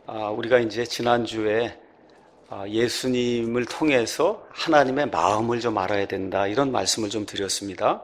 우리가 이제 지난주에 예수님을 통해서 하나님의 마음을 좀 알아야 된다, 이런 말씀을 좀 드렸습니다.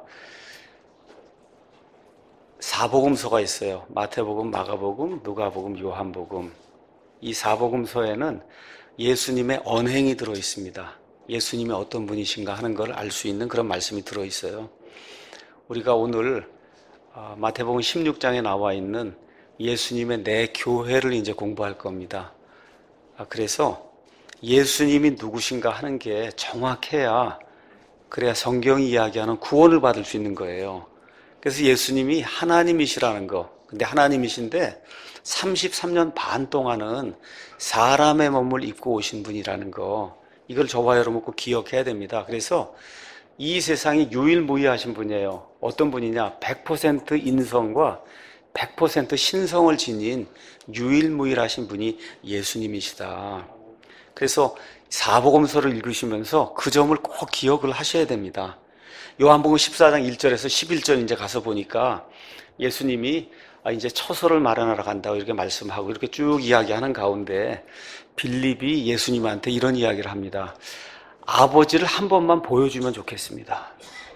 사복음서가 있어요. 마태복음, 마가복음, 누가복음, 요한복음. 이 사복음서에는 예수님의 언행이 들어 있습니다. 예수님이 어떤 분이신가 하는 걸 알 수 있는 그런 말씀이 들어 있어요. 우리가 오늘 마태복음 16장에 나와 있는 예수님의 내 교회를 이제 공부할 겁니다. 그래서 예수님이 누구신가 하는 게 정확해야, 그래야 성경이 이야기하는 구원을 받을 수 있는 거예요. 그래서 예수님이 하나님이시라는 거, 근데 하나님이신데 33년 반 동안은 사람의 몸을 입고 오신 분이라는 거, 이걸 저와 여러분 꼭 기억해야 됩니다. 그래서 이 세상에 유일무이하신 분이에요. 어떤 분이냐? 100% 인성과 100% 신성을 지닌 유일무이하신 분이 예수님이시다. 그래서 사복음서를 읽으시면서 그 점을 꼭 기억을 하셔야 됩니다. 요한복음 14장 1절에서 11절 이제 가서 보니까 예수님이 이제 처소를 마련하러 간다고 이렇게 말씀하고 이렇게 쭉 이야기하는 가운데 빌립이 예수님한테 이런 이야기를 합니다. 아버지를 한 번만 보여주면 좋겠습니다.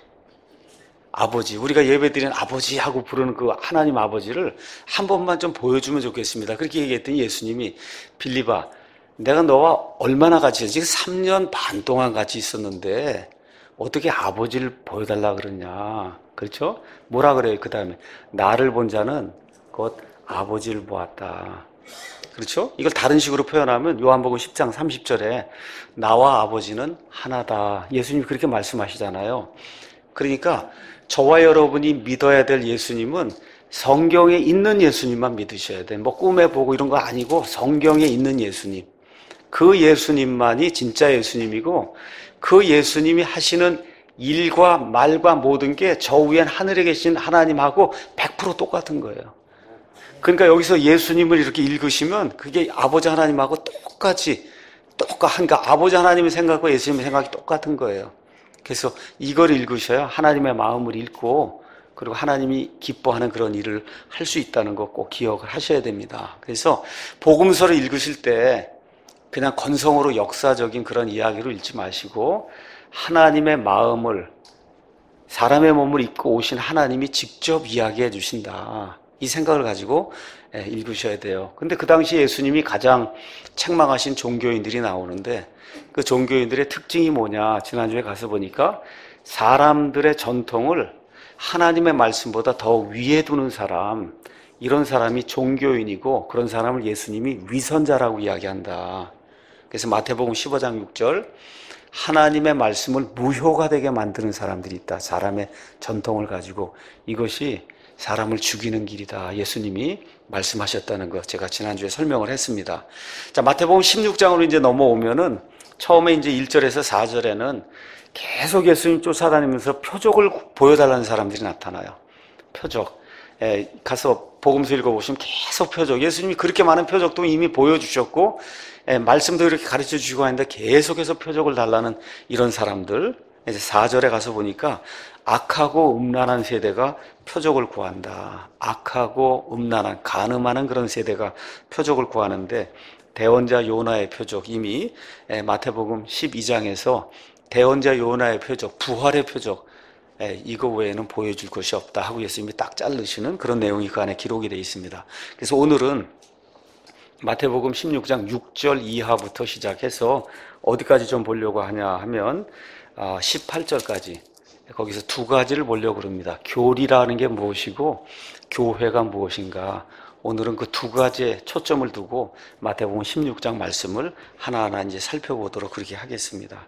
아버지, 우리가 예배드리는 아버지 하고 부르는 그 하나님 아버지를 한 번만 좀 보여주면 좋겠습니다. 그렇게 얘기했더니 예수님이, 빌립아, 내가 너와 얼마나 같이 있었지? 지금 3년 반 동안 같이 있었는데 어떻게 아버지를 보여달라 그러냐. 그렇죠? 뭐라 그래요? 그 다음에 나를 본 자는 곧 아버지를 보았다. 그렇죠? 이걸 다른 식으로 표현하면 요한복음 10장 30절에 나와 아버지는 하나다. 예수님이 그렇게 말씀하시잖아요. 그러니까 저와 여러분이 믿어야 될 예수님은 성경에 있는 예수님만 믿으셔야 돼. 뭐 꿈에 보고 이런 거 아니고 성경에 있는 예수님. 그 예수님만이 진짜 예수님이고, 그 예수님이 하시는 일과 말과 모든 게 저 위엔 하늘에 계신 하나님하고 100% 똑같은 거예요. 그러니까 여기서 예수님을 이렇게 읽으시면 그게 아버지 하나님하고 그러니까 아버지 하나님의 생각과 예수님의 생각이 똑같은 거예요. 그래서 이걸 읽으셔야 하나님의 마음을 읽고, 그리고 하나님이 기뻐하는 그런 일을 할 수 있다는 거 꼭 기억을 하셔야 됩니다. 그래서 복음서를 읽으실 때 그냥 건성으로 역사적인 그런 이야기로 읽지 마시고, 하나님의 마음을, 사람의 몸을 입고 오신 하나님이 직접 이야기해 주신다, 이 생각을 가지고 읽으셔야 돼요. 근데 그 당시 예수님이 가장 책망하신 종교인들이 나오는데, 그 종교인들의 특징이 뭐냐, 지난주에 가서 보니까 사람들의 전통을 하나님의 말씀보다 더 위에 두는 사람, 이런 사람이 종교인이고, 그런 사람을 예수님이 위선자라고 이야기한다. 그래서 마태복음 15장 6절, 하나님의 말씀을 무효가 되게 만드는 사람들이 있다. 사람의 전통을 가지고. 이것이 사람을 죽이는 길이다. 예수님이 말씀하셨다는 것, 제가 지난주에 설명을 했습니다. 자, 마태복음 16장으로 이제 넘어오면은 처음에 이제 1절에서 4절에는 계속 예수님 쫓아다니면서 표적을 보여달라는 사람들이 나타나요. 표적. 가서 복음서 읽어보시면 계속 표적. 예수님이 그렇게 많은 표적도 이미 보여주셨고, 말씀도 이렇게 가르쳐 주시고 하는데 계속해서 표적을 달라는 이런 사람들. 이제 4절에 가서 보니까 악하고 음란한 세대가 표적을 구한다. 악하고 음란한, 간음하는 그런 세대가 표적을 구하는데, 대언자 요나의 표적, 이미 마태복음 12장에서 대언자 요나의 표적, 부활의 표적, 이거 외에는 보여줄 것이 없다 하고 예수님이 딱 자르시는 그런 내용이 그 안에 기록이 되어 있습니다. 그래서 오늘은 마태복음 16장 6절 이하부터 시작해서 어디까지 좀 보려고 하냐 하면 18절까지, 거기서 두 가지를 보려고 합니다. 교리라는 게 무엇이고 교회가 무엇인가. 오늘은 그 두 가지에 초점을 두고 마태복음 16장 말씀을 하나하나 이제 살펴보도록 그렇게 하겠습니다.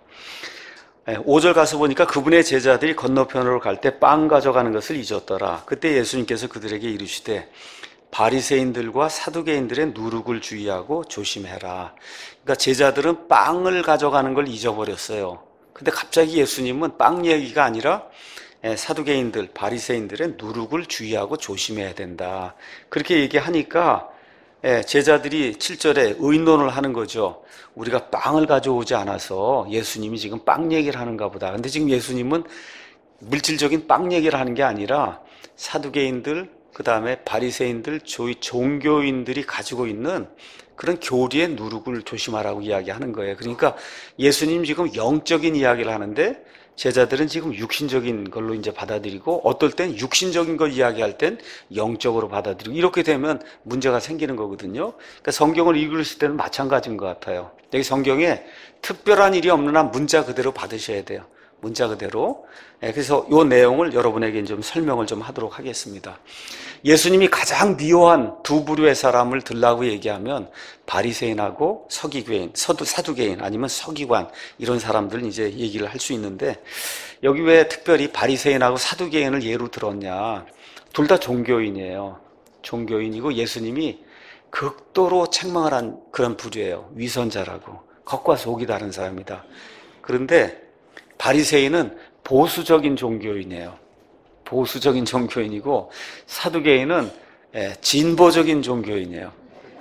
5절 가서 보니까 그분의 제자들이 건너편으로 갈 때 빵 가져가는 것을 잊었더라. 그때 예수님께서 그들에게 이르시되 바리새인들과 사두개인들의 누룩을 주의하고 조심해라. 그러니까 제자들은 빵을 가져가는 걸 잊어버렸어요. 근데 갑자기 예수님은 빵 얘기가 아니라 사두개인들, 바리새인들의 누룩을 주의하고 조심해야 된다, 그렇게 얘기하니까 제자들이 7절에 의논을 하는 거죠. 우리가 빵을 가져오지 않아서 예수님이 지금 빵 얘기를 하는가 보다. 근데 지금 예수님은 물질적인 빵 얘기를 하는 게 아니라 사두개인들, 그 다음에 바리새인들, 종교인들이 가지고 있는 그런 교리의 누룩을 조심하라고 이야기하는 거예요. 그러니까 예수님 지금 영적인 이야기를 하는데 제자들은 지금 육신적인 걸로 이제 받아들이고 어떨 땐 육신적인 걸 이야기할 땐 영적으로 받아들이고 이렇게 되면 문제가 생기는 거거든요. 그러니까 성경을 읽으실 때는 마찬가지인 것 같아요. 여기 성경에 특별한 일이 없는 한 문자 그대로 받으셔야 돼요. 문자 그대로. 그래서 이 내용을 여러분에게 좀 설명을 좀 하도록 하겠습니다. 예수님이 가장 미워한 두 부류의 사람을 들라고 얘기하면 바리새인하고 서기괴인, 사두개인 아니면 서기관 이런 사람들 이제 얘기를 할 수 있는데 여기 왜 특별히 바리새인하고 사두개인을 예로 들었냐? 둘 다 종교인이에요. 종교인이고 예수님이 극도로 책망을 한 그런 부류예요. 위선자라고. 겉과 속이 다른 사람이다. 그런데 바리새인은 보수적인 종교인이에요. 보수적인 종교인이고 사두개인은 진보적인 종교인이에요.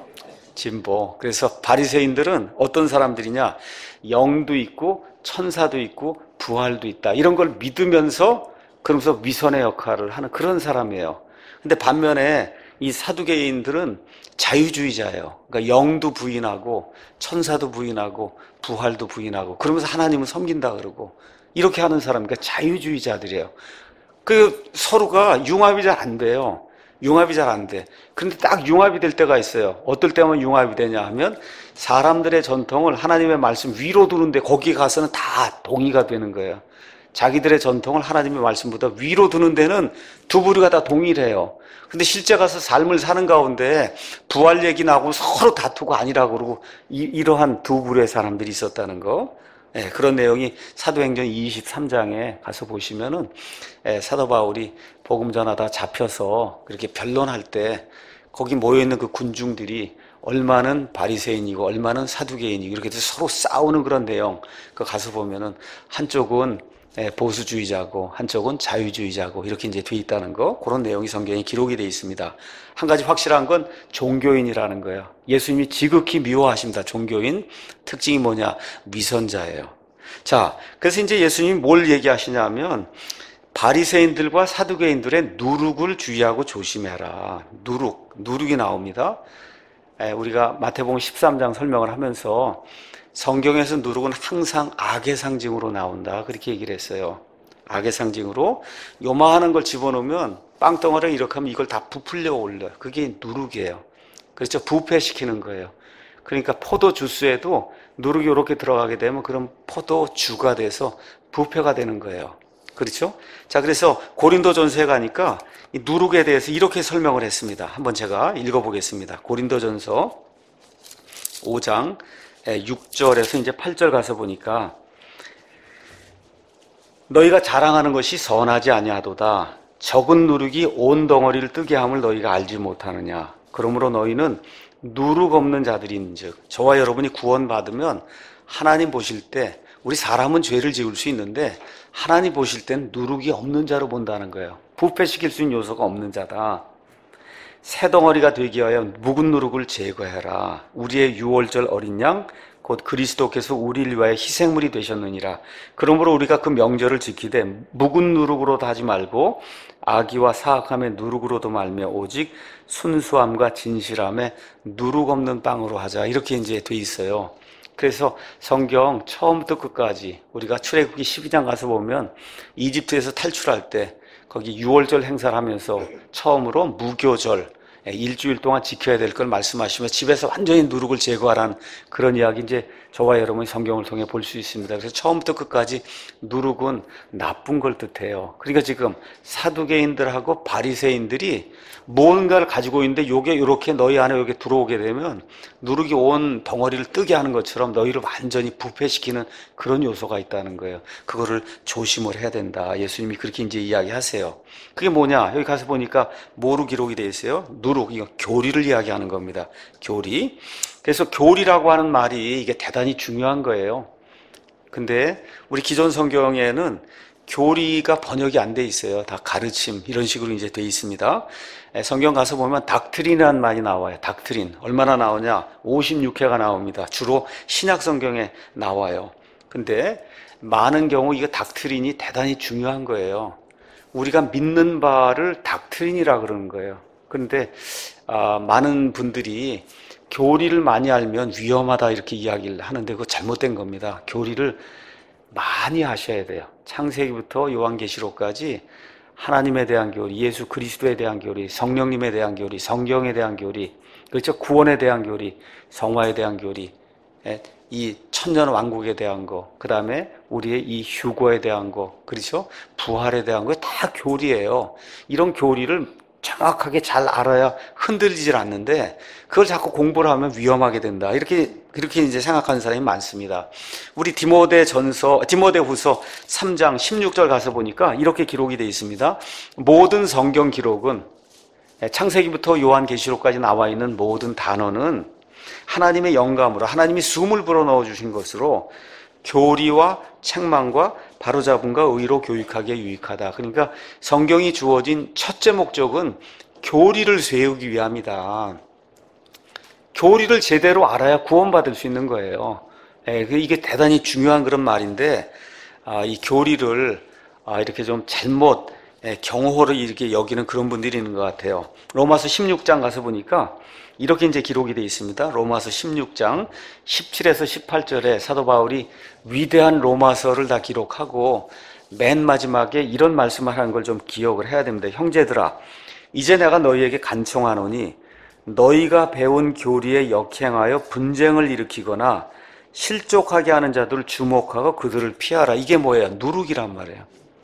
진보. 그래서 바리새인들은 어떤 사람들이냐? 영도 있고 천사도 있고 부활도 있다. 이런 걸 믿으면서 그러면서 위선의 역할을 하는 그런 사람이에요. 근데 반면에 이 사두개인들은 자유주의자예요. 그러니까 영도 부인하고 천사도 부인하고 부활도 부인하고 그러면서 하나님을 섬긴다 그러고 이렇게 하는 사람, 그러니까 자유주의자들이에요. 그 서로가 융합이 잘 안 돼요. 융합이 잘 안 돼. 그런데 딱 융합이 될 때가 있어요. 어떨 때만 융합이 되냐 하면 사람들의 전통을 하나님의 말씀 위로 두는데 거기 가서는 다 동의가 되는 거예요. 자기들의 전통을 하나님의 말씀보다 위로 두는 데는 두 부류가 다 동일해요. 근데 실제 가서 삶을 사는 가운데 부활 얘기 나고 서로 다투고 아니라고 그러고 이러한 두 부류의 사람들이 있었다는 거. 그런 내용이 사도행전 23장에 가서 보시면은 사도 바울이 복음 전하다 잡혀서 그렇게 변론할 때 거기 모여있는 그 군중들이 얼마는 바리새인이고 얼마는 사두개인이고 이렇게 해서 서로 싸우는 그런 내용 그 가서 보면은 한쪽은 보수주의자고 한쪽은 자유주의자고 이렇게 이제 돼 있다는 거 그런 내용이 성경에 기록이 돼 있습니다. 한 가지 확실한 건 종교인이라는 거예요. 예수님이 지극히 미워하십니다. 종교인 특징이 뭐냐? 위선자예요. 자, 그래서 이제 예수님이 뭘 얘기하시냐면 바리새인들과 사두개인들의 누룩을 주의하고 조심해라. 누룩이 나옵니다. 우리가 마태복음 13장 설명을 하면서 성경에서 누룩은 항상 악의 상징으로 나온다. 그렇게 얘기를 했어요. 악의 상징으로 요만한 걸 집어넣으면 빵덩어리를 이렇게 하면 이걸 다 부풀려 올려요. 그게 누룩이에요. 그렇죠? 부패시키는 거예요. 그러니까 포도 주스에도 누룩이 이렇게 들어가게 되면 그럼 포도주가 돼서 부패가 되는 거예요. 그렇죠? 자, 그래서 고린도전서에 가니까 이 누룩에 대해서 이렇게 설명을 했습니다. 한번 제가 읽어보겠습니다. 고린도전서 5장 6절에서 이제 8절 가서 보니까 너희가 자랑하는 것이 선하지 아니하도다. 적은 누룩이 온 덩어리를 뜨게 함을 너희가 알지 못하느냐. 그러므로 너희는 누룩 없는 자들인즉 저와 여러분이 구원받으면 하나님 보실 때 우리 사람은 죄를 지을 수 있는데 하나님 보실 땐 누룩이 없는 자로 본다는 거예요. 부패시킬 수 있는 요소가 없는 자다. 새 덩어리가 되기 위하여 묵은 누룩을 제거해라. 우리의 유월절 어린 양 곧 그리스도께서 우리를 위하여 희생물이 되셨느니라. 그러므로 우리가 그 명절을 지키되 묵은 누룩으로도 하지 말고 악의와 사악함의 누룩으로도 말며 오직 순수함과 진실함에 누룩 없는 빵으로 하자. 이렇게 이제 돼 있어요. 그래서 성경 처음부터 끝까지 우리가 출애굽기 12장 가서 보면 이집트에서 탈출할 때 거기 유월절 행사를 하면서 처음으로 무교절 일주일 동안 지켜야 될 걸 말씀하시며 집에서 완전히 누룩을 제거하라는 그런 이야기 이제 저와 여러분이 성경을 통해 볼 수 있습니다. 그래서 처음부터 끝까지 누룩은 나쁜 걸 뜻해요. 그러니까 지금 사두개인들하고 바리새인들이 뭔가를 가지고 있는데 요게 이렇게 너희 안에 여기 들어오게 되면 누룩이 온 덩어리를 뜨게 하는 것처럼 너희를 완전히 부패시키는 그런 요소가 있다는 거예요. 그거를 조심을 해야 된다. 예수님이 그렇게 이제 이야기하세요. 그게 뭐냐? 여기 가서 보니까 뭐로 기록이 되어 있어요? 누룩, 이거 교리를 이야기하는 겁니다. 교리. 그래서 교리라고 하는 말이 이게 대단히 중요한 거예요. 근데 우리 기존 성경에는 교리가 번역이 안 돼 있어요. 다 가르침 이런 식으로 이제 돼 있습니다. 성경 가서 보면 닥트린이라는 말이 나와요. 닥트린 얼마나 나오냐? 56회가 나옵니다. 주로 신약 성경에 나와요. 근데 많은 경우 이거 닥트린이 대단히 중요한 거예요. 우리가 믿는 바를 닥트린이라 그러는 거예요. 그런데 많은 분들이 교리를 많이 알면 위험하다 이렇게 이야기를 하는데 그거 잘못된 겁니다. 교리를 많이 하셔야 돼요. 창세기부터 요한계시록까지 하나님에 대한 교리, 예수 그리스도에 대한 교리, 성령님에 대한 교리, 성경에 대한 교리, 그렇죠? 구원에 대한 교리, 성화에 대한 교리, 이 천년 왕국에 대한 거, 그 다음에 우리의 이 휴거에 대한 거, 그렇죠? 부활에 대한 거 다 교리예요. 이런 교리를 정확하게 잘 알아야 흔들리질 않는데 그걸 자꾸 공부를 하면 위험하게 된다. 그렇게 이제 생각하는 사람이 많습니다. 우리 디모데후서 3장 16절 가서 보니까 이렇게 기록이 되어 있습니다. 모든 성경 기록은 창세기부터 요한계시록까지 나와 있는 모든 단어는 하나님의 영감으로 하나님이 숨을 불어넣어 주신 것으로 교리와 책망과 바로잡음과 의로 교육하기에 유익하다. 그러니까 성경이 주어진 첫째 목적은 교리를 세우기 위함이다. 교리를 제대로 알아야 구원받을 수 있는 거예요. 이게 대단히 중요한 그런 말인데 이 교리를 이렇게 좀 잘못 경호를 이렇게 여기는 그런 분들이 있는 것 같아요. 로마서 16장 가서 보니까 이렇게 이제 기록이 되어 있습니다. 로마서 16장 17에서 18절에 사도 바울이 위대한 로마서를 다 기록하고 맨 마지막에 이런 말씀을 하는 걸 좀 기억을 해야 됩니다. 형제들아, 이제 내가 너희에게 간청하노니 너희가 배운 교리에 역행하여 분쟁을 일으키거나 실족하게 하는 자들을 주목하고 그들을 피하라. 이게 뭐예요? 누룩이란 말이에요.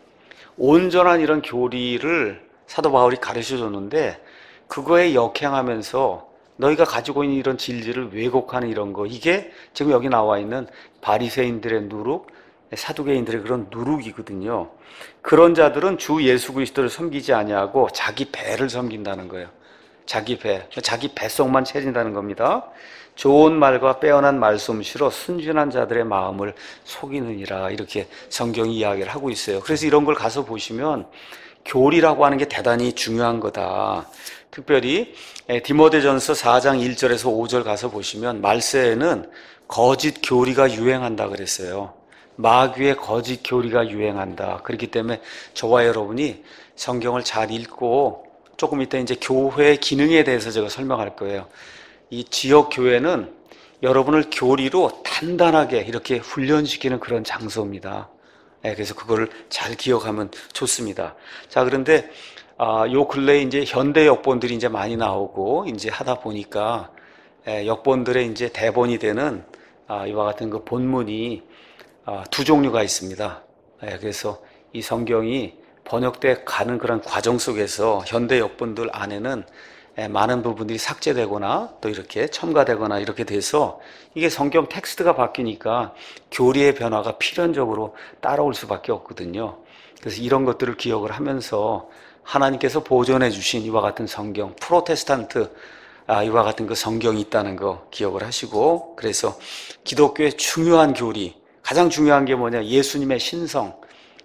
온전한 이런 교리를 사도 바울이 가르쳐 줬는데 그거에 역행하면서 너희가 가지고 있는 이런 진리를 왜곡하는 이런 거, 이게 지금 여기 나와 있는 바리새인들의 누룩, 사두개인들의 그런 누룩이거든요. 그런 자들은 주 예수 그리스도를 섬기지 아니하고 자기 배를 섬긴다는 거예요. 자기 뱃속만 채진다는 겁니다. 좋은 말과 빼어난 말솜씨로 순진한 자들의 마음을 속이느니라, 이렇게 성경이 이야기를 하고 있어요. 그래서 이런 걸 가서 보시면 교리라고 하는 게 대단히 중요한 거다. 특별히 디모데전서 4장 1절에서 5절 가서 보시면 말세에는 거짓 교리가 유행한다 그랬어요. 마귀의 거짓 교리가 유행한다. 그렇기 때문에 저와 여러분이 성경을 잘 읽고 조금 이따 이제 교회의 기능에 대해서 제가 설명할 거예요. 이 지역 교회는 여러분을 교리로 단단하게 이렇게 훈련시키는 그런 장소입니다. 그래서 그거를 잘 기억하면 좋습니다. 자, 그런데 요 근래에 이제 현대 역본들이 이제 많이 나오고 이제 하다 보니까 역본들의 이제 대본이 되는 이와 같은 그 본문이 두 종류가 있습니다. 그래서 이 성경이 번역돼 가는 그런 과정 속에서 현대 역본들 안에는 많은 부분들이 삭제되거나 또 이렇게 첨가되거나 이렇게 돼서 이게 성경 텍스트가 바뀌니까 교리의 변화가 필연적으로 따라올 수밖에 없거든요. 그래서 이런 것들을 기억을 하면서 하나님께서 보존해 주신 이와 같은 성경, 프로테스탄트 이와 같은 그 성경이 있다는 거 기억을 하시고, 그래서 기독교의 중요한 교리, 가장 중요한 게 뭐냐? 예수님의 신성,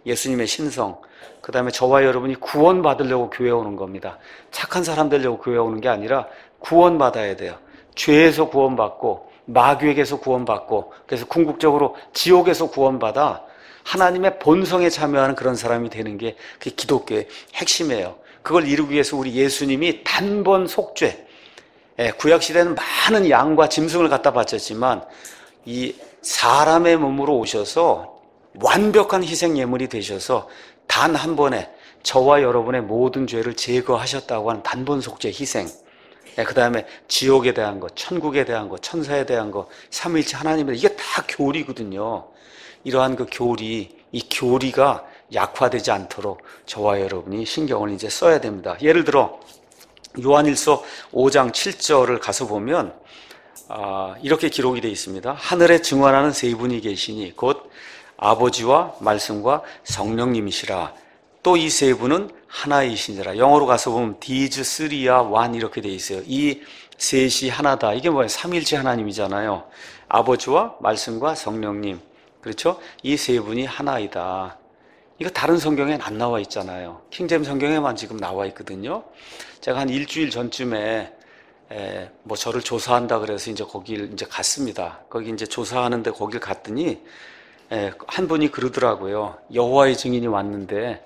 그 다음에 저와 여러분이 구원받으려고 교회 오는 겁니다. 착한 사람 되려고 교회 오는 게 아니라 구원받아야 돼요. 죄에서 구원받고 마귀에게서 구원받고, 그래서 궁극적으로 지옥에서 구원받아 하나님의 본성에 참여하는 그런 사람이 되는 게 그게 기독교의 핵심이에요. 그걸 이루기 위해서 우리 예수님이 단번 속죄, 구약시대는 많은 양과 짐승을 갖다 바쳤지만 이 사람의 몸으로 오셔서 완벽한 희생 예물이 되셔서 단 한 번에 저와 여러분의 모든 죄를 제거하셨다고 하는 단번 속죄 희생, 그 다음에 지옥에 대한 것, 천국에 대한 것, 천사에 대한 것, 삼위일체 하나님에 대한, 이게 다 교리거든요. 이러한 그 교리, 이 교리가 약화되지 않도록 저와 여러분이 신경을 이제 써야 됩니다. 예를 들어 요한일서 5장 7절을 가서 보면 이렇게 기록이 되어 있습니다. 하늘에 증언하는 세 분이 계시니 곧 아버지와 말씀과 성령님이시라. 또 이 세 분은 하나이시니라. 영어로 가서 보면 These three are one 이렇게 되어 있어요. 이 셋이 하나다. 이게 뭐예요? 삼위일체 하나님이잖아요. 아버지와 말씀과 성령님, 그렇죠? 이 세 분이 하나이다. 이거 다른 성경에는 안 나와 있잖아요. 킹제임 성경에만 지금 나와 있거든요. 제가 한 일주일 전쯤에 뭐 저를 조사한다 그래서 이제 거길 이제 갔습니다. 거기 이제 조사하는데 거길 갔더니 한 분이 그러더라고요. 여호와의 증인이 왔는데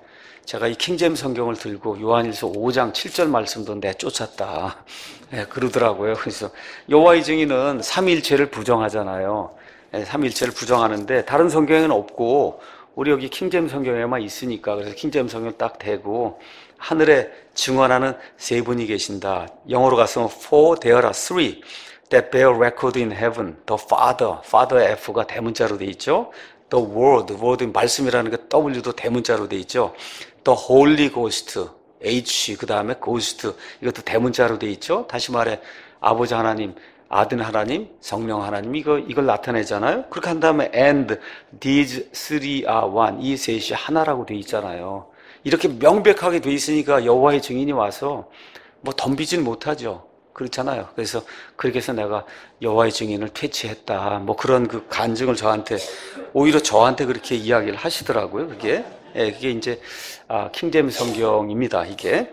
제가 이 킹제임스 성경을 들고 요한일서 5장 7절 말씀도 내쫓았다. 예, 그러더라고요. 그래서 여호와의 증인은 삼위일체를 부정하잖아요. 예, 삼위일체를 부정하는데 다른 성경에는 없고 우리 여기 킹제임스 성경에만 있으니까 그래서 킹제임스 성경을 딱 대고 하늘에 증언하는 세 분이 계신다. 영어로 가서 For there are three that bear record in heaven. The Father, Father F가 대문자로 돼 있죠. The Word, Word 말씀이라는 게 W도 대문자로 돼 있죠. The Holy Ghost, H 그 다음에 Ghost 이것도 대문자로 돼 있죠. 다시 말해 아버지 하나님, 아들 하나님, 성령 하나님 이걸 나타내잖아요. 그렇게 한 다음에 and these three are one 이 셋이 하나라고 돼 있잖아요. 이렇게 명백하게 돼 있으니까 여호와의 증인이 와서 뭐 덤비진 못하죠. 그렇잖아요. 그래서 그렇게 해서 내가 여호와의 증인을 퇴치했다. 뭐 그런 그 간증을 오히려 저한테 그렇게 이야기를 하시더라고요. 그게 이제 킹제임스 성경입니다. 이게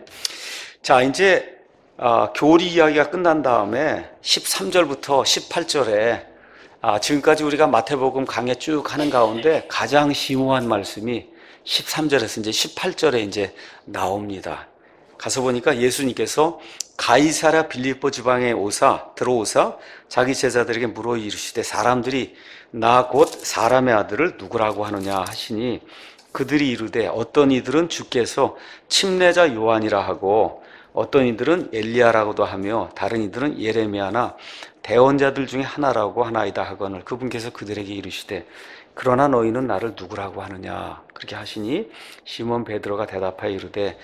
자 이제 교리 이야기가 끝난 다음에 13절부터 18절에 지금까지 우리가 마태복음 강해 쭉 하는 가운데 가장 심오한 말씀이 13절에서 이제 18절에 이제 나옵니다. 가서 보니까 예수님께서 가이사랴 빌립보 지방에 들어오사 자기 제자들에게 물어 이르시되 사람들이 나 곧 사람의 아들을 누구라고 하느냐 하시니 그들이 이르되 어떤 이들은 주께서 침례자 요한이라 하고 어떤 이들은 엘리야라고도 하며 다른 이들은 예레미야나 대언자들 중에 하나라고 하나이다 하거늘 그분께서 그들에게 이르시되 그러나 너희는 나를 누구라고 하느냐 그렇게 하시니 시몬 베드로가 대답하여 이르되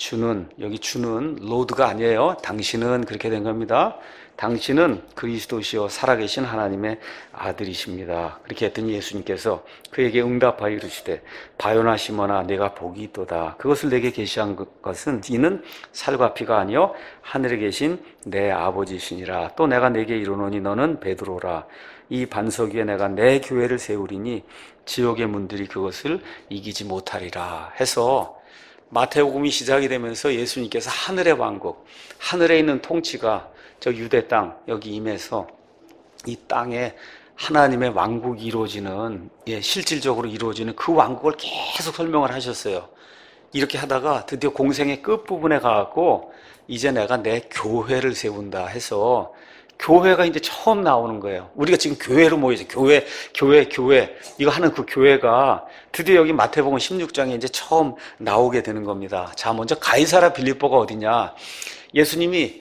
여기 주는 로드가 아니에요. 당신은 그렇게 된 겁니다. 당신은 그리스도시요 살아계신 하나님의 아들이십니다. 그렇게 했더니 예수님께서 그에게 응답하여 이르시되 바요나 시몬아 내가 복이 있도다. 그것을 내게 계시한 것은 이는 살과 피가 아니요 하늘에 계신 내 아버지시니라. 또 내가 내게 이르노니 너는 베드로라. 이 반석 위에 내가 내 교회를 세우리니 지옥의 문들이 그것을 이기지 못하리라 해서 마태복음이 시작이 되면서 예수님께서 하늘의 왕국, 하늘에 있는 통치가 저 유대 땅 여기 임해서 이 땅에 하나님의 왕국이 이루어지는 실질적으로 이루어지는 그 왕국을 계속 설명을 하셨어요. 이렇게 하다가 드디어 공생의 끝부분에 가갖고 이제 내가 내 교회를 세운다 해서 교회가 이제 처음 나오는 거예요. 우리가 지금 교회로 모이죠. 교회. 이거 하는 그 교회가 드디어 여기 마태복음 16장에 이제 처음 나오게 되는 겁니다. 자, 먼저 가이사랴 빌립보가 어디냐? 예수님이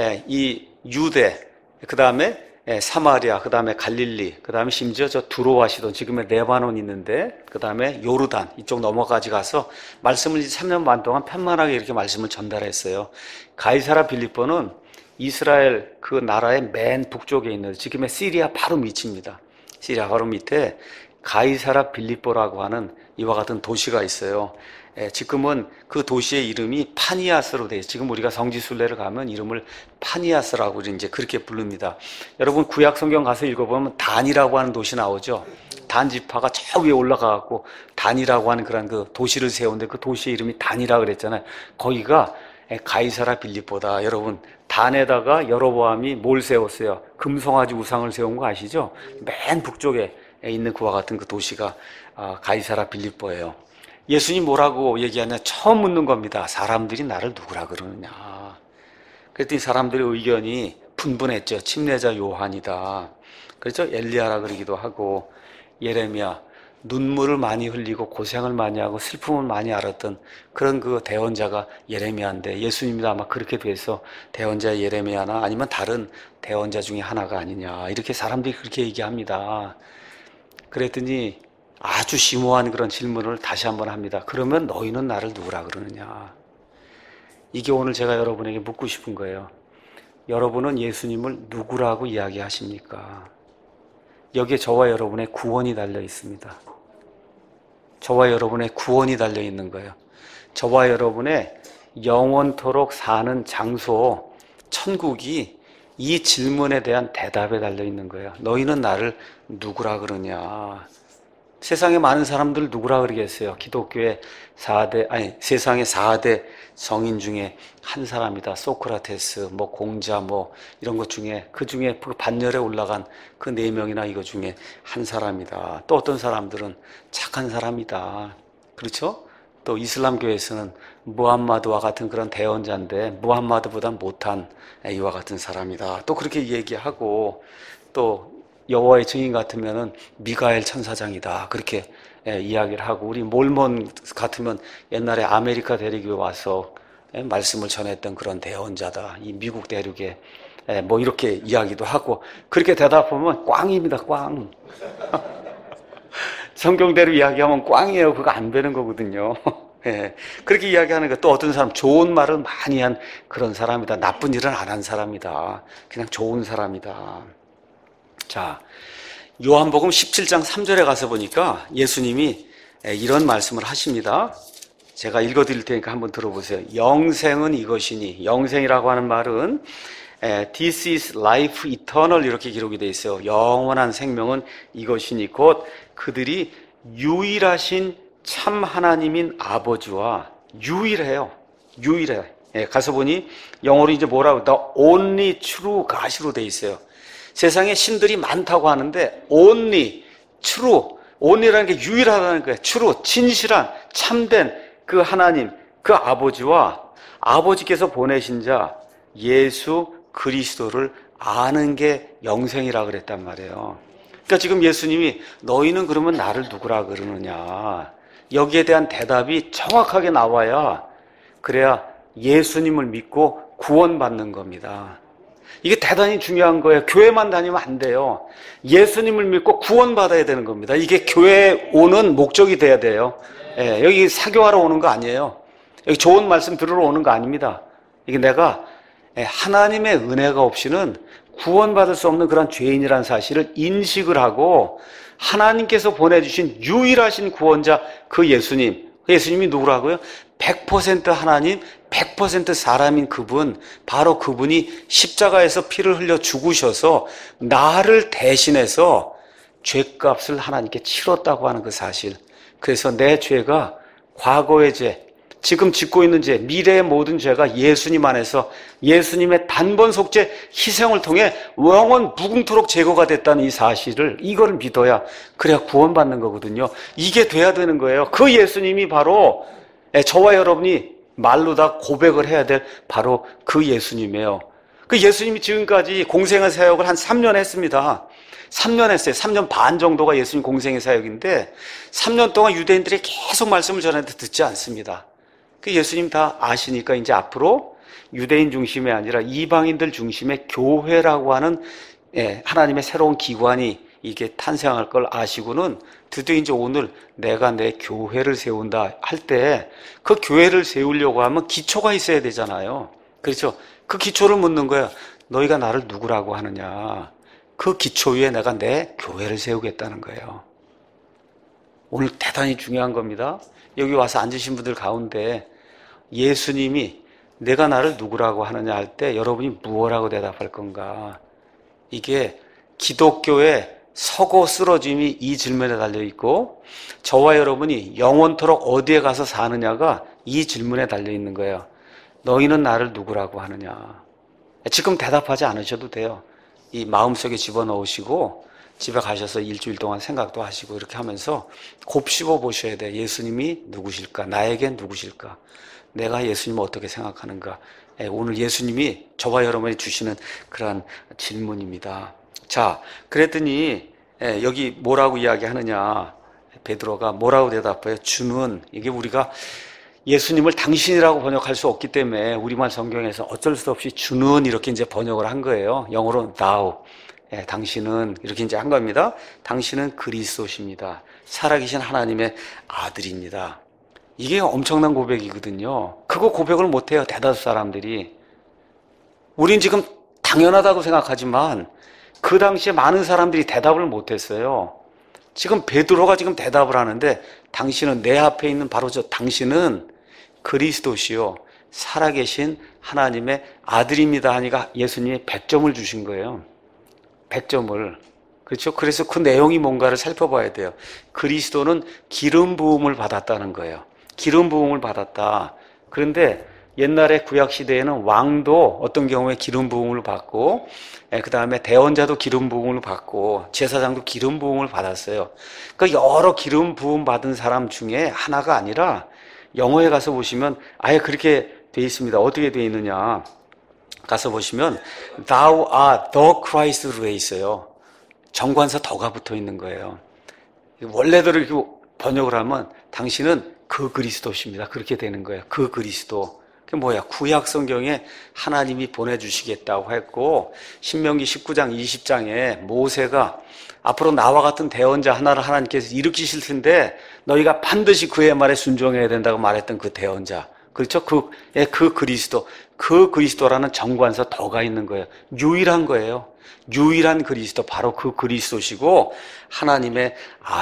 이 유대, 그 다음에 사마리아, 그 다음에 갈릴리, 그 다음에 심지어 저 두로와시돈, 지금의 레바논 있는데, 그 다음에 요르단, 이쪽 넘어까지 가서 말씀을 3년 반 동안 편만하게 이렇게 말씀을 전달했어요. 가이사랴 빌립보는 이스라엘 그 나라의 맨 북쪽에 있는 지금의 시리아 바로 밑입니다. 시리아 바로 밑에 가이사랴 빌립보라고 하는 이와 같은 도시가 있어요. 지금은 그 도시의 이름이 파니아스로 돼 있어요. 지금 우리가 성지순례를 가면 이름을 파니아스라고 이제 그렇게 부릅니다. 여러분 구약 성경 가서 읽어보면 단이라고 하는 도시 나오죠. 단 지파가 저 위에 올라가갖고 단이라고 하는 그런 그 도시를 세우는데 그 도시의 이름이 단이라 그랬잖아요. 거기가 가이사랴 빌립보다. 여러분 단에다가 여로보암이 뭘 세웠어요? 금송아지 우상을 세운 거 아시죠? 맨 북쪽에 있는 그와 같은 그 도시가 가이사랴 빌립보예요. 예수님 뭐라고 얘기하냐? 처음 묻는 겁니다. 사람들이 나를 누구라 그러느냐? 그랬더니 사람들의 의견이 분분했죠. 침례자 요한이다. 그렇죠? 엘리야라 그러기도 하고 예레미야, 눈물을 많이 흘리고 고생을 많이 하고 슬픔을 많이 알았던 그런 그 대언자가 예레미야인데 예수님도 아마 그렇게 돼서 대언자 예레미야나 아니면 다른 대언자 중에 하나가 아니냐 이렇게 사람들이 그렇게 얘기합니다. 그랬더니 아주 심오한 그런 질문을 다시 한번 합니다. 그러면 너희는 나를 누구라 그러느냐? 이게 오늘 제가 여러분에게 묻고 싶은 거예요. 여러분은 예수님을 누구라고 이야기하십니까? 여기에 저와 여러분의 구원이 달려 있습니다. 저와 여러분의 구원이 달려 있는 거예요. 저와 여러분의 영원토록 사는 장소, 천국이 이 질문에 대한 대답에 달려 있는 거예요. 너희는 나를 누구라 그러냐? 세상에 많은 사람들 누구라 그러겠어요? 기독교의 세상의 4대 성인 중에 한 사람이다. 소크라테스, 공자, 이런 것 중에, 그 중에 그 반열에 올라간 그 4명이나 이거 중에 한 사람이다. 또 어떤 사람들은 착한 사람이다. 그렇죠? 또 이슬람교에서는 무함마드와 같은 그런 대언자인데 무함마드보다 못한 이와 같은 사람이다. 또 그렇게 얘기하고 또 여호와의 증인 같으면은 미가엘 천사장이다. 그렇게 이야기를 하고 우리 몰몬 같으면 옛날에 아메리카 대륙에 와서 말씀을 전했던 그런 대언자다. 이 미국 대륙에 뭐 이렇게 이야기도 하고 그렇게 대답하면 꽝입니다. 꽝. 성경대로 이야기하면 꽝이에요. 그거 안 되는 거거든요. 예, 그렇게 이야기하는 거. 또 어떤 사람 좋은 말을 많이 한 그런 사람이다. 나쁜 일은 안 한 사람이다. 그냥 좋은 사람이다. 자, 요한복음 17장 3절에 가서 보니까 예수님이 이런 말씀을 하십니다. 제가 읽어드릴 테니까 한번 들어보세요. 영생은 이것이니, 영생이라고 하는 말은 This is life eternal 이렇게 기록이 되어 있어요. 영원한 생명은 이것이니 곧 그들이 유일하신 참 하나님인 아버지와 유일해요. 유일해. 가서 보니 영어로 이제 뭐라고 The only true God으로 되어 있어요. 세상에 신들이 많다고 하는데 only true, only라는 게 유일하다는 거예요. true, 진실한 참된 그 하나님, 그 아버지와 아버지께서 보내신 자 예수 그리스도를 아는 게 영생이라 그랬단 말이에요. 그러니까 지금 예수님이 너희는 그러면 나를 누구라 그러느냐, 여기에 대한 대답이 정확하게 나와야 그래야 예수님을 믿고 구원받는 겁니다. 이게 대단히 중요한 거예요. 교회만 다니면 안 돼요. 예수님을 믿고 구원받아야 되는 겁니다. 이게 교회에 오는 목적이 돼야 돼요. 여기 사교하러 오는 거 아니에요. 여기 좋은 말씀 들으러 오는 거 아닙니다. 이게 내가 하나님의 은혜가 없이는 구원받을 수 없는 그런 죄인이라는 사실을 인식을 하고 하나님께서 보내주신 유일하신 구원자 그 예수님이 누구라고요? 100% 하나님, 100% 사람인 그분, 바로 그분이 십자가에서 피를 흘려 죽으셔서 나를 대신해서 죄값을 하나님께 치렀다고 하는 그 사실. 그래서 내 죄가 과거의 죄, 지금 짓고 있는 죄, 미래의 모든 죄가 예수님 안에서 예수님의 단번 속죄 희생을 통해 영원 무궁토록 제거가 됐다는 이 사실을, 이거를 믿어야 그래야 구원받는 거거든요. 이게 돼야 되는 거예요. 그 예수님이 바로 저와 여러분이 말로 다 고백을 해야 될 바로 그 예수님이에요. 그 예수님이 지금까지 공생의 사역을 한 3년 했습니다. 3년 했어요. 3년 반 정도가 예수님 공생의 사역인데 3년 동안 유대인들이 계속 말씀을 전했는데 듣지 않습니다. 그 예수님 다 아시니까 이제 앞으로 유대인 중심이 아니라 이방인들 중심의 교회라고 하는 하나님의 새로운 기관이 이게 탄생할 걸 아시고는 드디어 이제 오늘 내가 내 교회를 세운다 할 때 그 교회를 세우려고 하면 기초가 있어야 되잖아요. 그렇죠? 그 기초를 묻는 거예요. 너희가 나를 누구라고 하느냐. 그 기초 위에 내가 내 교회를 세우겠다는 거예요. 오늘 대단히 중요한 겁니다. 여기 와서 앉으신 분들 가운데 예수님이 내가 나를 누구라고 하느냐 할 때 여러분이 무엇라고 대답할 건가? 이게 기독교의 서고 쓰러짐이 이 질문에 달려있고 저와 여러분이 영원토록 어디에 가서 사느냐가 이 질문에 달려있는 거예요. 너희는 나를 누구라고 하느냐? 지금 대답하지 않으셔도 돼요. 이 마음속에 집어넣으시고 집에 가셔서 일주일 동안 생각도 하시고 이렇게 하면서 곱씹어 보셔야 돼요. 예수님이 누구실까? 나에겐 누구실까? 내가 예수님을 어떻게 생각하는가? 오늘 예수님이 저와 여러분이 주시는 그런 질문입니다. 자, 그랬더니 여기 뭐라고 이야기하느냐? 베드로가 뭐라고 대답해요? 주는, 이게 우리가 예수님을 당신이라고 번역할 수 없기 때문에 우리말 성경에서 어쩔 수 없이 주는 이렇게 이제 번역을 한 거예요. 영어로 thou. 당신은 이렇게 이제 한 겁니다. 당신은 그리스도십니다. 살아계신 하나님의 아들입니다. 이게 엄청난 고백이거든요. 그거 고백을 못해요, 대다수 사람들이. 우린 지금 당연하다고 생각하지만 그 당시에 많은 사람들이 대답을 못했어요. 지금 베드로가 지금 대답을 하는데 당신은, 내 앞에 있는 바로 저 당신은 그리스도시요 살아계신 하나님의 아들입니다 하니까 예수님이 100점을 주신 거예요. 100점을. 그렇죠? 그래서 그 내용이 뭔가를 살펴봐야 돼요. 그리스도는 기름 부음을 받았다는 거예요. 기름 부음을 받았다. 그런데 옛날에 구약 시대에는 왕도 어떤 경우에 기름 부음을 받고, 그 다음에 대언자도 기름 부음을 받고, 제사장도 기름 부음을 받았어요. 그러니까 여러 기름 부음 받은 사람 중에 하나가 아니라 영어에 가서 보시면 아예 그렇게 돼 있습니다. 어떻게 돼 있느냐. 가서 보시면 Thou art the Christ로 돼 있어요. 정관사 더가 붙어 있는 거예요. 원래대로 이렇게 번역을 하면 당신은 그 그리스도십니다. 그렇게 되는 거예요. 그 그리스도. 그게 뭐야? 구약 성경에 하나님이 보내주시겠다고 했고, 신명기 19장 20장에 모세가 앞으로 나와 같은 대언자 하나를 하나님께서 일으키실 텐데 너희가 반드시 그의 말에 순종해야 된다고 말했던 그 대언자. 그렇죠? 그 그리스도. 그 그리스도라는 정관사 더가 있는 거예요. 유일한 거예요. 유일한 그리스도, 바로 그 그리스도시고 하나님의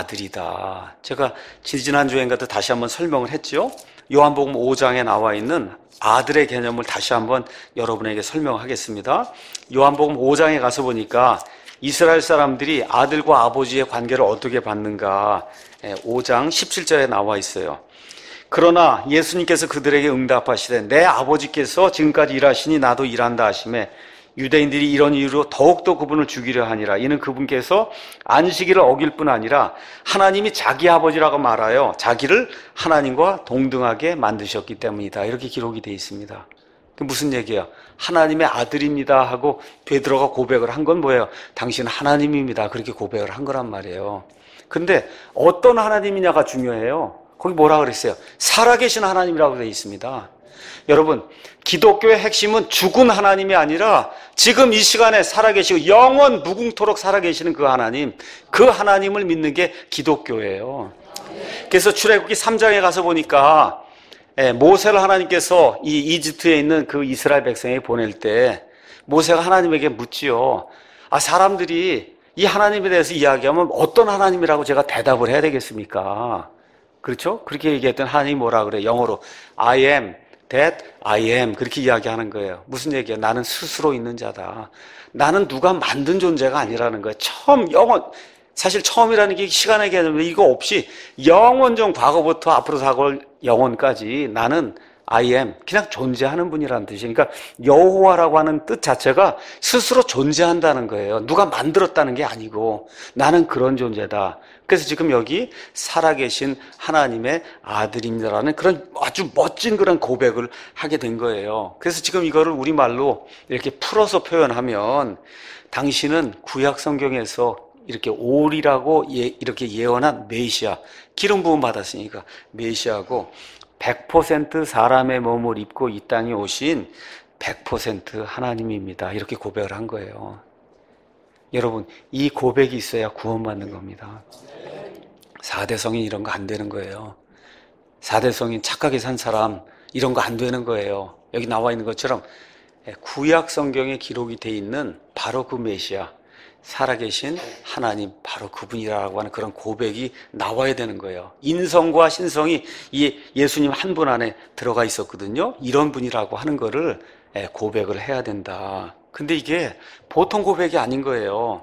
아들이다. 제가 지난주엔가도 다시 한번 설명을 했죠. 요한복음 5장에 나와 있는 아들의 개념을 다시 한번 여러분에게 설명하겠습니다. 요한복음 5장에 가서 보니까 이스라엘 사람들이 아들과 아버지의 관계를 어떻게 받는가 5장 17절에 나와 있어요. 그러나 예수님께서 그들에게 응답하시되 내 아버지께서 지금까지 일하시니 나도 일한다 하시매 유대인들이 이런 이유로 더욱더 그분을 죽이려 하니라. 이는 그분께서 안식일을 어길 뿐 아니라 하나님이 자기 아버지라고 말하여 자기를 하나님과 동등하게 만드셨기 때문이다. 이렇게 기록이 되어 있습니다. 무슨 얘기야? 하나님의 아들입니다 하고 베드로가 고백을 한 건 뭐예요? 당신은 하나님입니다. 그렇게 고백을 한 거란 말이에요. 근데 어떤 하나님이냐가 중요해요. 거기 뭐라 그랬어요? 살아계신 하나님이라고 되어 있습니다. 여러분, 기독교의 핵심은 죽은 하나님이 아니라 지금 이 시간에 살아계시고 영원 무궁토록 살아계시는 그 하나님, 그 하나님을 믿는 게 기독교예요. 그래서 출애굽기 3장에 가서 보니까 모세를 하나님께서 이 이집트에 있는 그 이스라엘 백성에게 보낼 때 모세가 하나님에게 묻지요. 사람들이 이 하나님에 대해서 이야기하면 어떤 하나님이라고 제가 대답을 해야 되겠습니까? 그렇죠? 그렇게 얘기했던 하나님이 뭐라 그래? 영어로 I am that I am 그렇게 이야기하는 거예요. 무슨 얘기야? 나는 스스로 있는 자다. 나는 누가 만든 존재가 아니라는 거예요. 사실 처음이라는 게 시간의 개념인데 이거 없이 영원전 과거부터 앞으로 다가올 영원까지 나는 I am 그냥 존재하는 분이라는 뜻이에요. 그러니까 여호와라고 하는 뜻 자체가 스스로 존재한다는 거예요. 누가 만들었다는 게 아니고 나는 그런 존재다. 그래서 지금 여기 살아계신 하나님의 아들입니다라는 그런 아주 멋진 그런 고백을 하게 된 거예요. 그래서 지금 이거를 우리말로 이렇게 풀어서 표현하면 당신은 구약 성경에서 이렇게 올이라고 이렇게 예언한 메시아, 기름 부음 받았으니까 메시아고 100% 사람의 몸을 입고 이 땅에 오신 100% 하나님입니다. 이렇게 고백을 한 거예요. 여러분, 이 고백이 있어야 구원받는 겁니다. 4대 성인 이런 거 안 되는 거예요. 4대 성인 착하게 산 사람 이런 거 안 되는 거예요. 여기 나와 있는 것처럼 구약 성경에 기록이 돼 있는 바로 그 메시아, 살아계신 하나님, 바로 그분이라고 하는 그런 고백이 나와야 되는 거예요. 인성과 신성이 이 예수님 한 분 안에 들어가 있었거든요. 이런 분이라고 하는 거를 고백을 해야 된다. 근데 이게 보통 고백이 아닌 거예요.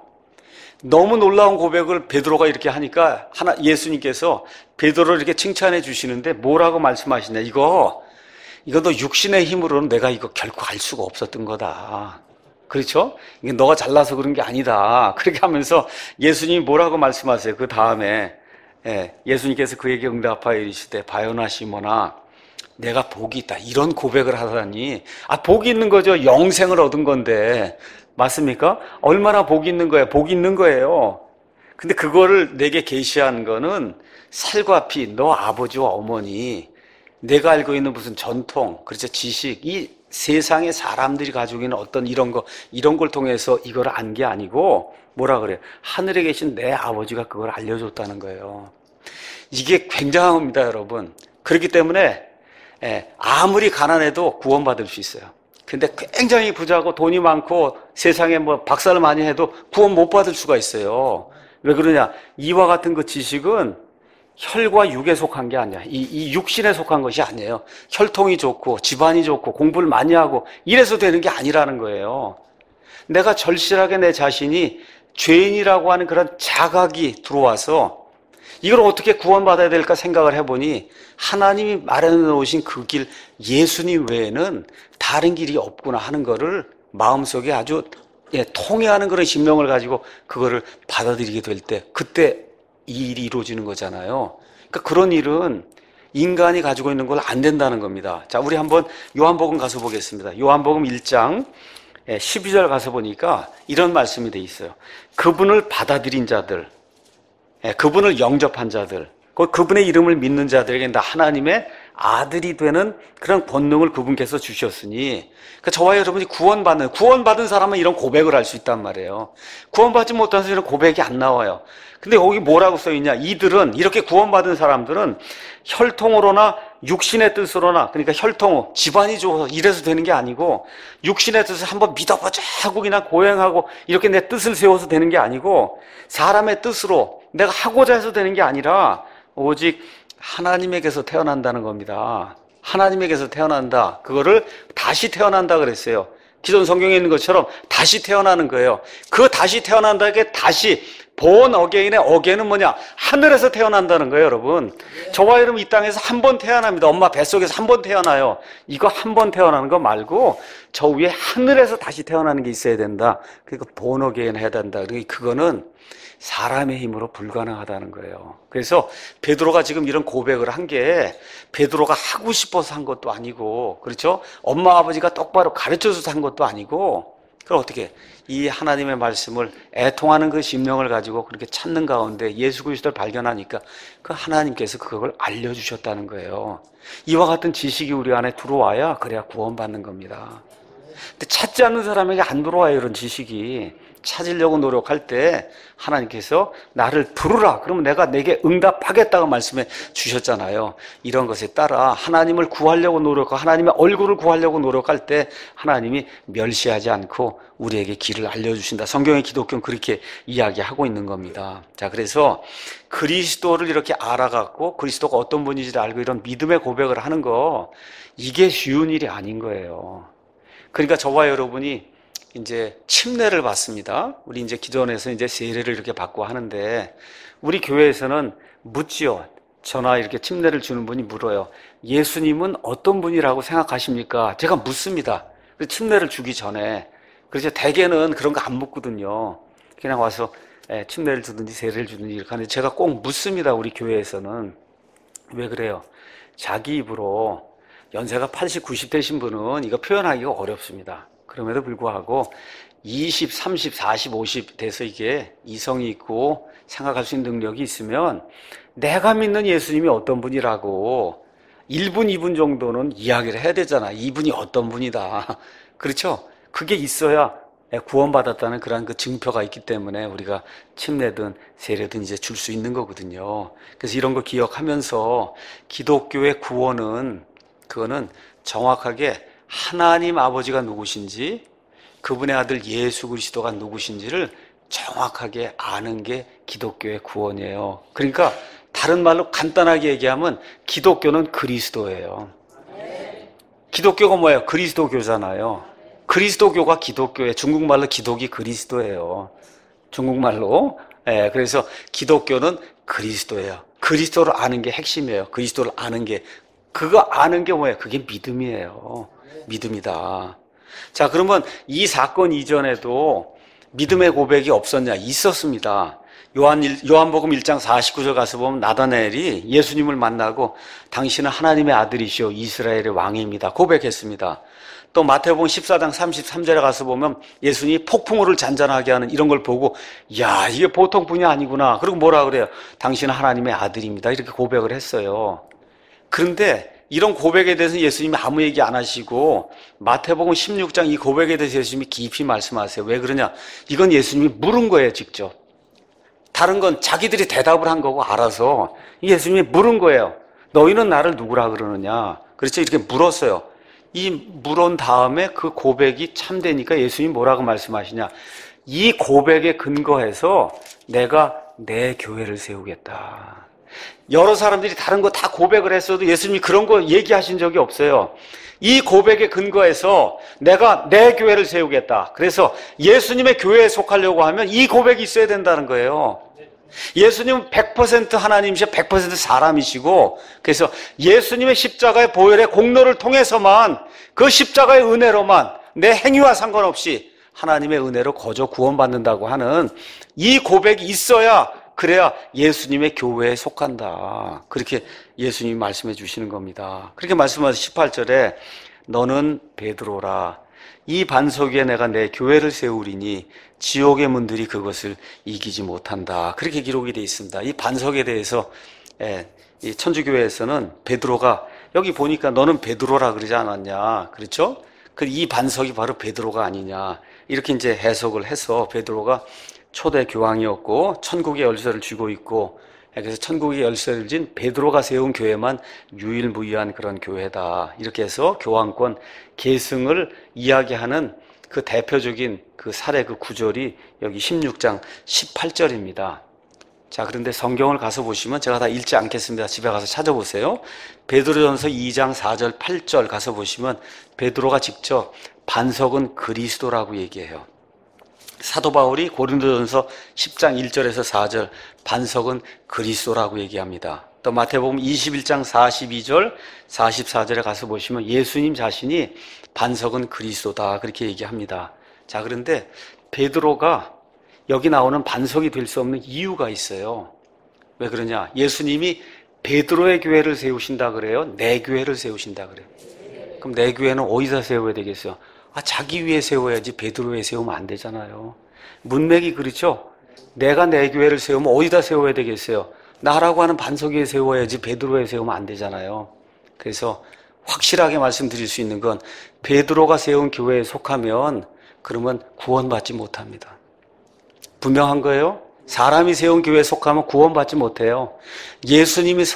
너무 놀라운 고백을 베드로가 이렇게 하니까 예수님께서 베드로를 이렇게 칭찬해 주시는데 뭐라고 말씀하시냐? 이거 너 육신의 힘으로는 내가 이거 결코 알 수가 없었던 거다. 그렇죠? 이게 너가 잘나서 그런 게 아니다. 그렇게 하면서 예수님이 뭐라고 말씀하세요? 그 다음에 예수님께서 그에게 응답하여 이르시되 바요나 시몬아 내가 복이 있다. 이런 고백을 하다니 복이 있는 거죠. 영생을 얻은 건데 맞습니까? 얼마나 복이 있는 거예요? 복이 있는 거예요. 근데 그거를 내게 계시한 거는 살과 피, 너 아버지와 어머니 내가 알고 있는 무슨 전통, 그렇죠? 지식, 이 세상의 사람들이 가지고 있는 어떤 이런 걸 통해서 이걸 안 게 아니고 뭐라 그래요? 하늘에 계신 내 아버지가 그걸 알려줬다는 거예요. 이게 굉장한 겁니다, 여러분. 그렇기 때문에 아무리 가난해도 구원받을 수 있어요. 근데 굉장히 부자고 돈이 많고 세상에 박사를 많이 해도 구원 못 받을 수가 있어요. 왜 그러냐? 이와 같은 그 지식은 혈과 육에 속한 게 아니야. 이 육신에 속한 것이 아니에요. 혈통이 좋고 집안이 좋고 공부를 많이 하고 이래서 되는 게 아니라는 거예요. 내가 절실하게 내 자신이 죄인이라고 하는 그런 자각이 들어와서 이걸 어떻게 구원받아야 될까 생각을 해보니 하나님이 마련해 놓으신 그 길, 예수님 외에는 다른 길이 없구나 하는 거를 마음속에 아주 통해하는 그런 심령을 가지고 그거를 받아들이게 될 때 그때 이 일이 이루어지는 거잖아요. 그러니까 그런 일은 인간이 가지고 있는 걸 안 된다는 겁니다. 자, 우리 한번 요한복음 가서 보겠습니다. 요한복음 1장 12절 가서 보니까 이런 말씀이 돼 있어요. 그분을 받아들인 자들, 그분을 영접한 자들, 그분의 이름을 믿는 자들에게 하나님의 아들이 되는 그런 권능을 그분께서 주셨으니, 그러니까 저와 여러분이 구원받은 사람은 이런 고백을 할 수 있단 말이에요. 구원받지 못한 사람은 고백이 안 나와요. 근데 여기 뭐라고 써있냐? 이들은, 이렇게 구원받은 사람들은 혈통으로나 육신의 뜻으로나, 그러니까 혈통, 집안이 좋아서 이래서 되는 게 아니고, 육신의 뜻을 한번 믿어보자 하고 그냥 고행하고 이렇게 내 뜻을 세워서 되는 게 아니고, 사람의 뜻으로 내가 하고자 해서 되는 게 아니라 오직 하나님에게서 태어난다는 겁니다. 하나님에게서 태어난다. 그거를 다시 태어난다 그랬어요. 기존 성경에 있는 것처럼 다시 태어나는 거예요. 그 다시 태어난다는 다시 born again의 again은 뭐냐? 하늘에서 태어난다는 거예요, 여러분. 저와 여러분 이 땅에서 한 번 태어납니다. 엄마 뱃속에서 한 번 태어나요. 이거 한 번 태어나는 거 말고 저 위에 하늘에서 다시 태어나는 게 있어야 된다. 그러니까 born again 해야 된다. 그러니까 그거는 사람의 힘으로 불가능하다는 거예요. 그래서 베드로가 지금 이런 고백을 한 게 베드로가 하고 싶어서 한 것도 아니고, 그렇죠? 엄마 아버지가 똑바로 가르쳐줘서 한 것도 아니고, 그럼 어떻게 이 하나님의 말씀을 애통하는 그 심령을 가지고 그렇게 찾는 가운데 예수 그리스도를 발견하니까 그 하나님께서 그걸 알려주셨다는 거예요. 이와 같은 지식이 우리 안에 들어와야 그래야 구원받는 겁니다. 근데 찾지 않는 사람에게 안 들어와요, 이런 지식이. 찾으려고 노력할 때 하나님께서 나를 부르라. 그러면 내가 내게 응답하겠다고 말씀해 주셨잖아요. 이런 것에 따라 하나님을 구하려고 노력하고 하나님의 얼굴을 구하려고 노력할 때 하나님이 멸시하지 않고 우리에게 길을 알려주신다. 성경의 기독교는 그렇게 이야기하고 있는 겁니다. 자, 그래서 그리스도를 이렇게 알아갖고 그리스도가 어떤 분인지를 알고 이런 믿음의 고백을 하는 거, 이게 쉬운 일이 아닌 거예요. 그러니까 저와 여러분이 이제 침례를 받습니다. 우리 이제 기도원에서 이제 세례를 이렇게 받고 하는데, 우리 교회에서는 묻지요. 저나 이렇게 침례를 주는 분이 물어요. 예수님은 어떤 분이라고 생각하십니까? 제가 묻습니다. 침례를 주기 전에. 그래서 대개는 그런 거 안 묻거든요. 그냥 와서 침례를 주든지 세례를 주든지 이렇게 하는데, 제가 꼭 묻습니다. 우리 교회에서는. 왜 그래요? 자기 입으로 연세가 80, 90 되신 분은 이거 표현하기가 어렵습니다. 그럼에도 불구하고 20, 30, 40, 50 돼서 이게 이성이 있고 생각할 수 있는 능력이 있으면 내가 믿는 예수님이 어떤 분이라고 1분, 2분 정도는 이야기를 해야 되잖아. 이분이 어떤 분이다. 그렇죠? 그게 있어야 구원받았다는 그런 그 증표가 있기 때문에 우리가 침례든 세례든 이제 줄 수 있는 거거든요. 그래서 이런 거 기억하면서 기독교의 구원은, 그거는 정확하게 하나님 아버지가 누구신지, 그분의 아들 예수 그리스도가 누구신지를 정확하게 아는 게 기독교의 구원이에요. 그러니까 다른 말로 간단하게 얘기하면 기독교는 그리스도예요. 기독교가 뭐예요? 그리스도교잖아요. 그리스도교가 기독교예요. 중국말로 기독이 그리스도예요. 중국말로. 그래서 기독교는 그리스도예요. 그리스도를 아는 게 핵심이에요. 그리스도를 아는 게, 그거 아는 게 뭐예요? 그게 믿음이에요. 믿음이다. 자, 그러면 이 사건 이전에도 믿음의 고백이 없었냐? 있었습니다. 요한복음 1장 49절 가서 보면 나다나엘이 예수님을 만나고 당신은 하나님의 아들이시오 이스라엘의 왕입니다 고백했습니다. 또 마태복음 14장 33절에 가서 보면 예수님이 폭풍우를 잔잔하게 하는 이런 걸 보고, 야, 이게 보통 분이 아니구나. 그리고 뭐라 그래요? 당신은 하나님의 아들입니다. 이렇게 고백을 했어요. 그런데 이런 고백에 대해서 예수님이 아무 얘기 안 하시고 마태복음 16장 이 고백에 대해서 예수님이 깊이 말씀하세요. 왜 그러냐? 이건 예수님이 물은 거예요, 직접. 다른 건 자기들이 대답을 한 거고 알아서 예수님이 물은 거예요. 너희는 나를 누구라 그러느냐? 그렇죠? 이렇게 물었어요. 이 물은 다음에 그 고백이 참되니까 예수님이 뭐라고 말씀하시냐? 이 고백에 근거해서 내가 내 교회를 세우겠다. 여러 사람들이 다른 거 다 고백을 했어도 예수님이 그런 거 얘기하신 적이 없어요. 이 고백에 근거해서 내가 내 교회를 세우겠다. 그래서 예수님의 교회에 속하려고 하면 이 고백이 있어야 된다는 거예요. 예수님은 100% 하나님이시고 100% 사람이시고, 그래서 예수님의 십자가의 보혈의 공로를 통해서만, 그 십자가의 은혜로만, 내 행위와 상관없이 하나님의 은혜로 거저 구원받는다고 하는 이 고백이 있어야 그래야 예수님의 교회에 속한다. 그렇게 예수님이 말씀해 주시는 겁니다. 그렇게 말씀하셔서 18절에 너는 베드로라. 이 반석 위에 내가 내 교회를 세우리니 지옥의 문들이 그것을 이기지 못한다. 그렇게 기록이 되어 있습니다. 이 반석에 대해서 이 천주교회에서는 베드로가 여기 보니까 너는 베드로라 그러지 않았냐. 그렇죠? 이 반석이 바로 베드로가 아니냐. 이렇게 이제 해석을 해서 베드로가 초대 교황이었고 천국의 열쇠를 쥐고 있고 그래서 천국의 열쇠를 진 베드로가 세운 교회만 유일무이한 그런 교회다. 이렇게 해서 교황권 계승을 이야기하는 그 대표적인 그 사례 그 구절이 여기 16장 18절입니다. 자, 그런데 성경을 가서 보시면 제가 다 읽지 않겠습니다. 집에 가서 찾아보세요. 베드로전서 2장 4절 8절 가서 보시면 베드로가 직접 반석은 그리스도라고 얘기해요. 사도 바울이 고린도전서 10장 1절에서 4절 반석은 그리스도라고 얘기합니다. 또 마태복음 21장 42절 44절에 가서 보시면 예수님 자신이 반석은 그리스도다 그렇게 얘기합니다. 자, 그런데 베드로가 여기 나오는 반석이 될 수 없는 이유가 있어요. 왜 그러냐? 예수님이 베드로의 교회를 세우신다 그래요? 내 교회를 세우신다 그래요? 그럼 내 교회는 어디다 세워야 되겠어요? 자기 위에 세워야지 베드로 위에 세우면 안 되잖아요. 문맥이 그렇죠? 내가 내 교회를 세우면 어디다 세워야 되겠어요? 나라고 하는 반석 위에 세워야지 베드로 위에 세우면 안 되잖아요. 그래서 확실하게 말씀드릴 수 있는 건 베드로가 세운 교회에 속하면 그러면 구원받지 못합니다. 분명한 거예요. 사람이 세운 교회에 속하면 구원받지 못해요. 예수님이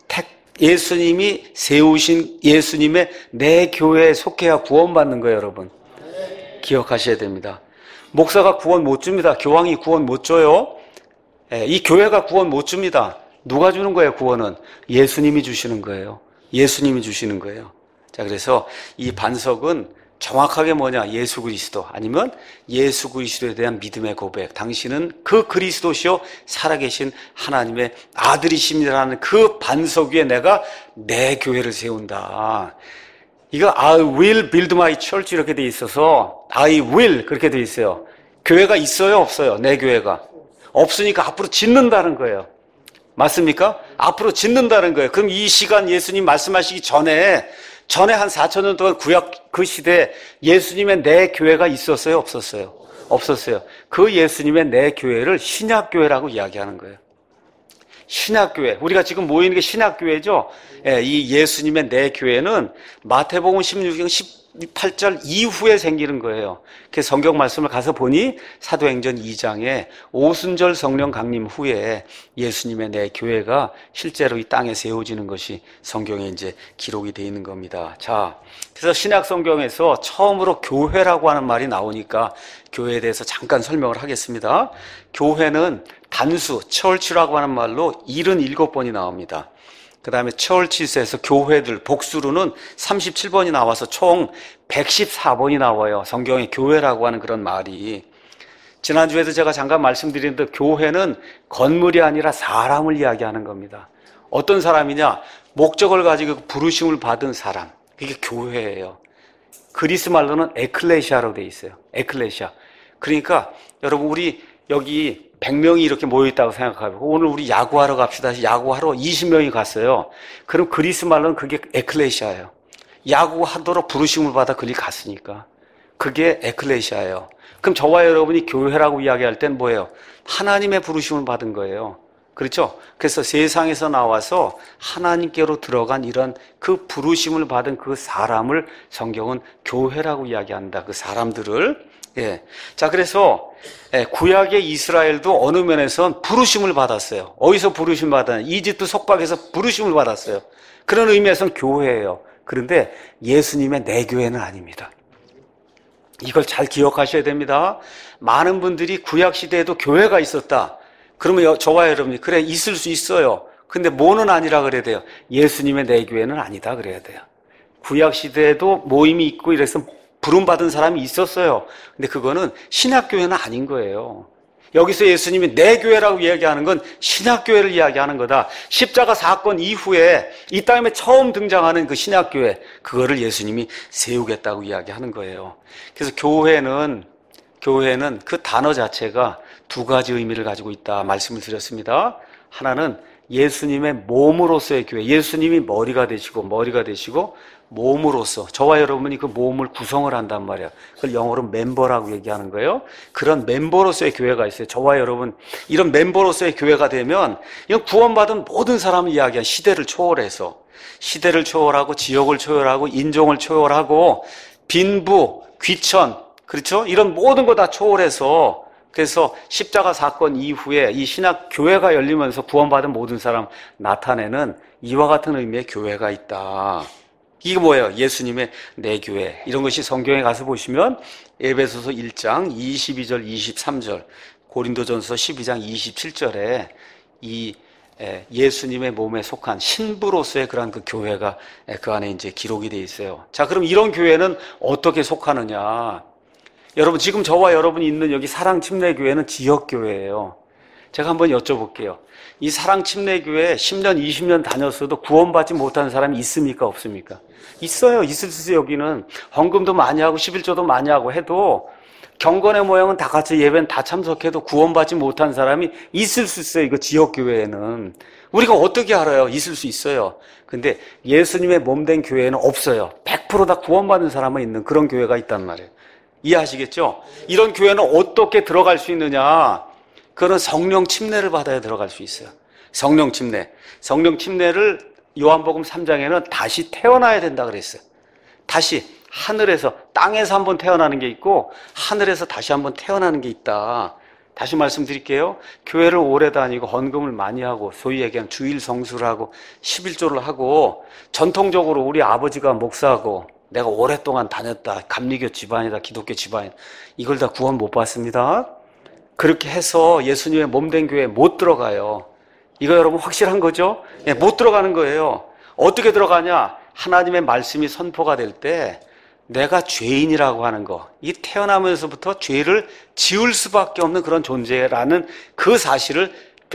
세우신 예수님의 내 교회에 속해야 구원받는 거예요, 여러분. 기억하셔야 됩니다. 목사가 구원 못 줍니다. 교황이 구원 못 줘요. 이 교회가 구원 못 줍니다. 누가 주는 거예요, 구원은? 예수님이 주시는 거예요. 예수님이 주시는 거예요. 자, 그래서 이 반석은 정확하게 뭐냐? 예수 그리스도 아니면 예수 그리스도에 대한 믿음의 고백. 당신은 그 그리스도시요 살아계신 하나님의 아들이십니다라는 그 반석 위에 내가 내 교회를 세운다. 이거 I will build my church 이렇게 돼 있어서 I will 그렇게 돼 있어요. 교회가 있어요, 없어요? 내 교회가 없으니까 앞으로 짓는다는 거예요. 맞습니까? 앞으로 짓는다는 거예요. 그럼 이 시간 예수님 말씀하시기 전에 한 4,000년 동안 구약 그 시대에 예수님의 내 교회가 있었어요? 없었어요? 없었어요. 그 예수님의 내 교회를 신약교회라고 이야기하는 거예요. 신약교회. 우리가 지금 모이는 게 신약교회죠? 이 예수님의 내 교회는 마태복음 16장 18절 이후에 생기는 거예요. 그 성경 말씀을 가서 보니 사도행전 2장에 오순절 성령 강림 후에 예수님의 내 교회가 실제로 이 땅에 세워지는 것이 성경에 이제 기록이 되어 있는 겁니다. 자, 그래서 신약 성경에서 처음으로 교회라고 하는 말이 나오니까 교회에 대해서 잠깐 설명을 하겠습니다. 교회는 단수, church라고 하는 말로 77번이 나옵니다. 그 다음에 churches에서 교회들 복수로는 37번이 나와서 총 114번이 나와요. 성경에 교회라고 하는 그런 말이. 지난주에도 제가 잠깐 말씀드렸는데 교회는 건물이 아니라 사람을 이야기하는 겁니다. 어떤 사람이냐? 목적을 가지고 부르심을 받은 사람. 그게 교회예요. 그리스 말로는 에클레시아로 돼 있어요. 에클레시아. 그러니까 여러분 우리 여기 100명이 이렇게 모여있다고 생각하고 오늘 우리 야구하러 갑시다. 야구하러 20명이 갔어요. 그럼 그리스 말로는 그게 에클레시아예요. 야구하도록 부르심을 받아 그리 갔으니까. 그게 에클레시아예요. 그럼 저와 여러분이 교회라고 이야기할 땐 뭐예요? 하나님의 부르심을 받은 거예요. 그렇죠? 그래서 세상에서 나와서 하나님께로 들어간 이런 그 부르심을 받은 그 사람을 성경은 교회라고 이야기한다. 그 사람들을. 자, 그래서 구약의 이스라엘도 어느 면에선 부르심을 받았어요. 어디서 부르심 받았냐? 이집트 속박에서 부르심을 받았어요. 그런 의미에서는 교회예요. 그런데 예수님의 내 교회는 아닙니다. 이걸 잘 기억하셔야 됩니다. 많은 분들이 구약 시대에도 교회가 있었다. 그러면 저와 여러분이 그래 있을 수 있어요. 근데 뭐는 아니라 그래야 돼요. 예수님의 내 교회는 아니다 그래야 돼요. 구약 시대에도 모임이 있고 이래서 부름받은 사람이 있었어요. 근데 그거는 신약교회는 아닌 거예요. 여기서 예수님이 내 교회라고 이야기하는 건 신약교회를 이야기하는 거다. 십자가 사건 이후에 이 땅에 처음 등장하는 그 신약교회, 그거를 예수님이 세우겠다고 이야기하는 거예요. 그래서 교회는 그 단어 자체가 두 가지 의미를 가지고 있다 말씀을 드렸습니다. 하나는 예수님의 몸으로서의 교회, 예수님이 머리가 되시고 몸으로서 저와 여러분이 그 몸을 구성을 한단 말이에요. 그걸 영어로 멤버라고 얘기하는 거예요. 그런 멤버로서의 교회가 있어요. 저와 여러분 이런 멤버로서의 교회가 되면 이건 구원받은 모든 사람을 이야기한 시대를 초월해서 시대를 초월하고 지역을 초월하고 인종을 초월하고 빈부, 귀천, 그렇죠? 이런 모든 거 다 초월해서 그래서 십자가 사건 이후에 이 신약 교회가 열리면서 구원받은 모든 사람 나타내는 이와 같은 의미의 교회가 있다. 이게 뭐예요? 예수님의 내 교회. 이런 것이 성경에 가서 보시면 에베소서 1장 22절 23절, 고린도전서 12장 27절에 이 예수님의 몸에 속한 신부로서의 그러한 그 교회가 그 안에 이제 기록이 돼 있어요. 자, 그럼 이런 교회는 어떻게 속하느냐? 여러분, 지금 저와 여러분이 있는 여기 사랑침례교회는 지역교회예요. 제가 한번 여쭤볼게요. 이 사랑침례교회 10년, 20년 다녔어도 구원받지 못한 사람이 있습니까? 없습니까? 있어요. 있을 수 있어요. 여기는 헌금도 많이 하고 11조도 많이 하고 해도 경건의 모양은 다 같이 예배는 다 참석해도 구원받지 못한 사람이 있을 수 있어요. 이거 지역교회에는. 우리가 어떻게 알아요? 있을 수 있어요. 근데 예수님의 몸된 교회에는 없어요. 100% 다 구원받는 사람만 있는 그런 교회가 있단 말이에요. 이해하시겠죠? 이런 교회는 어떻게 들어갈 수 있느냐? 그거는 성령 침례를 받아야 들어갈 수 있어요. 성령 침례. 성령 침례를 요한복음 3장에는 다시 태어나야 된다 그랬어요. 다시 하늘에서, 땅에서 한번 태어나는 게 있고 하늘에서 다시 한번 태어나는 게 있다. 다시 말씀드릴게요. 교회를 오래 다니고 헌금을 많이 하고 소위 얘기하는 주일 성수를 하고 11조를 하고 전통적으로 우리 아버지가 목사하고 내가 오랫동안 다녔다. 감리교 집안이다. 기독교 집안이다. 이걸 다 구원 못 받습니다. 그렇게 해서 예수님의 몸된 교회에 못 들어가요. 이거 여러분 확실한 거죠? 예, 못 들어가는 거예요. 어떻게 들어가냐? 하나님의 말씀이 선포가 될 때 내가 죄인이라고 하는 거, 이 태어나면서부터 죄를 지을 수밖에 없는 그런 존재라는 그 사실을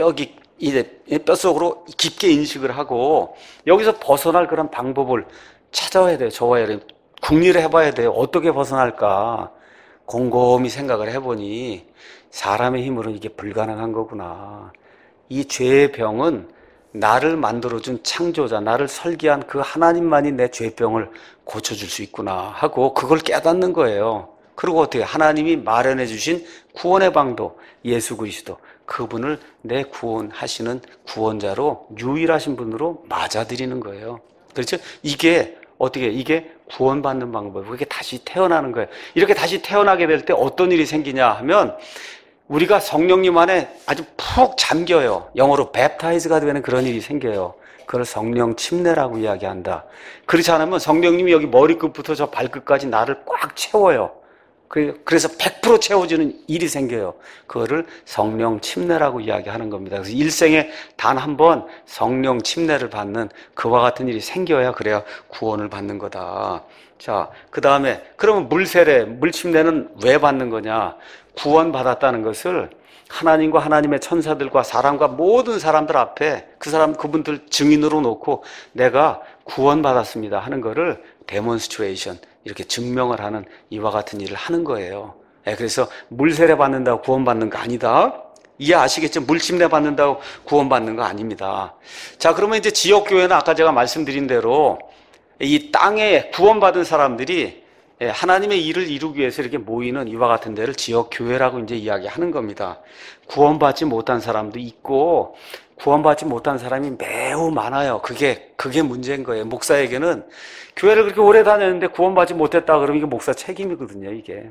뼛속으로 깊게 인식을 하고 여기서 벗어날 그런 방법을 찾아야 돼요. 저와 여러분 궁리를 해봐야 돼요. 어떻게 벗어날까? 곰곰이 생각을 해보니 사람의 힘으로는 이게 불가능한 거구나. 이 죄의 병은 나를 만들어준 창조자, 나를 설계한 그 하나님만이 내 죄병을 고쳐줄 수 있구나 하고 그걸 깨닫는 거예요. 그리고 어떻게 하나님이 마련해 주신 구원의 방도 예수 그리스도, 그분을 내 구원하시는 구원자로 유일하신 분으로 맞아들이는 거예요. 그렇죠? 이게 어떻게, 이게 구원받는 방법이고 이게 다시 태어나는 거예요. 이렇게 다시 태어나게 될 때 어떤 일이 생기냐 하면 우리가 성령님 안에 아주 푹 잠겨요. 영어로 웹타이즈가 되는 그런 일이 생겨요. 그걸 성령 침례라고 이야기한다. 그렇지 않으면 성령님이 여기 머리끝부터 저 발끝까지 나를 꽉 채워요. 그래서 100% 채워지는 일이 생겨요. 그거를 성령 침례라고 이야기하는 겁니다. 그래서 일생에 단 한 번 성령 침례를 받는 그와 같은 일이 생겨야 그래야 구원을 받는 거다. 자, 그 다음에 그러면 물세례, 물침례는 왜 받는 거냐? 구원받았다는 것을 하나님과 하나님의 천사들과 사람과 모든 사람들 앞에 그분들 증인으로 놓고 내가 구원받았습니다 하는 거를 데몬스트레이션, 이렇게 증명을 하는 이와 같은 일을 하는 거예요. 그래서 물세례 받는다고 구원받는 거 아니다. 이해하시겠죠? 물침례 받는다고 구원받는 거 아닙니다. 자, 그러면 이제 지역교회는 아까 제가 말씀드린 대로 이 땅에 구원받은 사람들이 하나님의 일을 이루기 위해서 이렇게 모이는 이와 같은 데를 지역교회라고 이제 이야기하는 겁니다. 구원받지 못한 사람도 있고 구원받지 못한 사람이 매우 많아요. 그게 문제인 거예요. 목사에게는 교회를 그렇게 오래 다녔는데 구원받지 못했다 그러면 이게 목사 책임이거든요, 이게.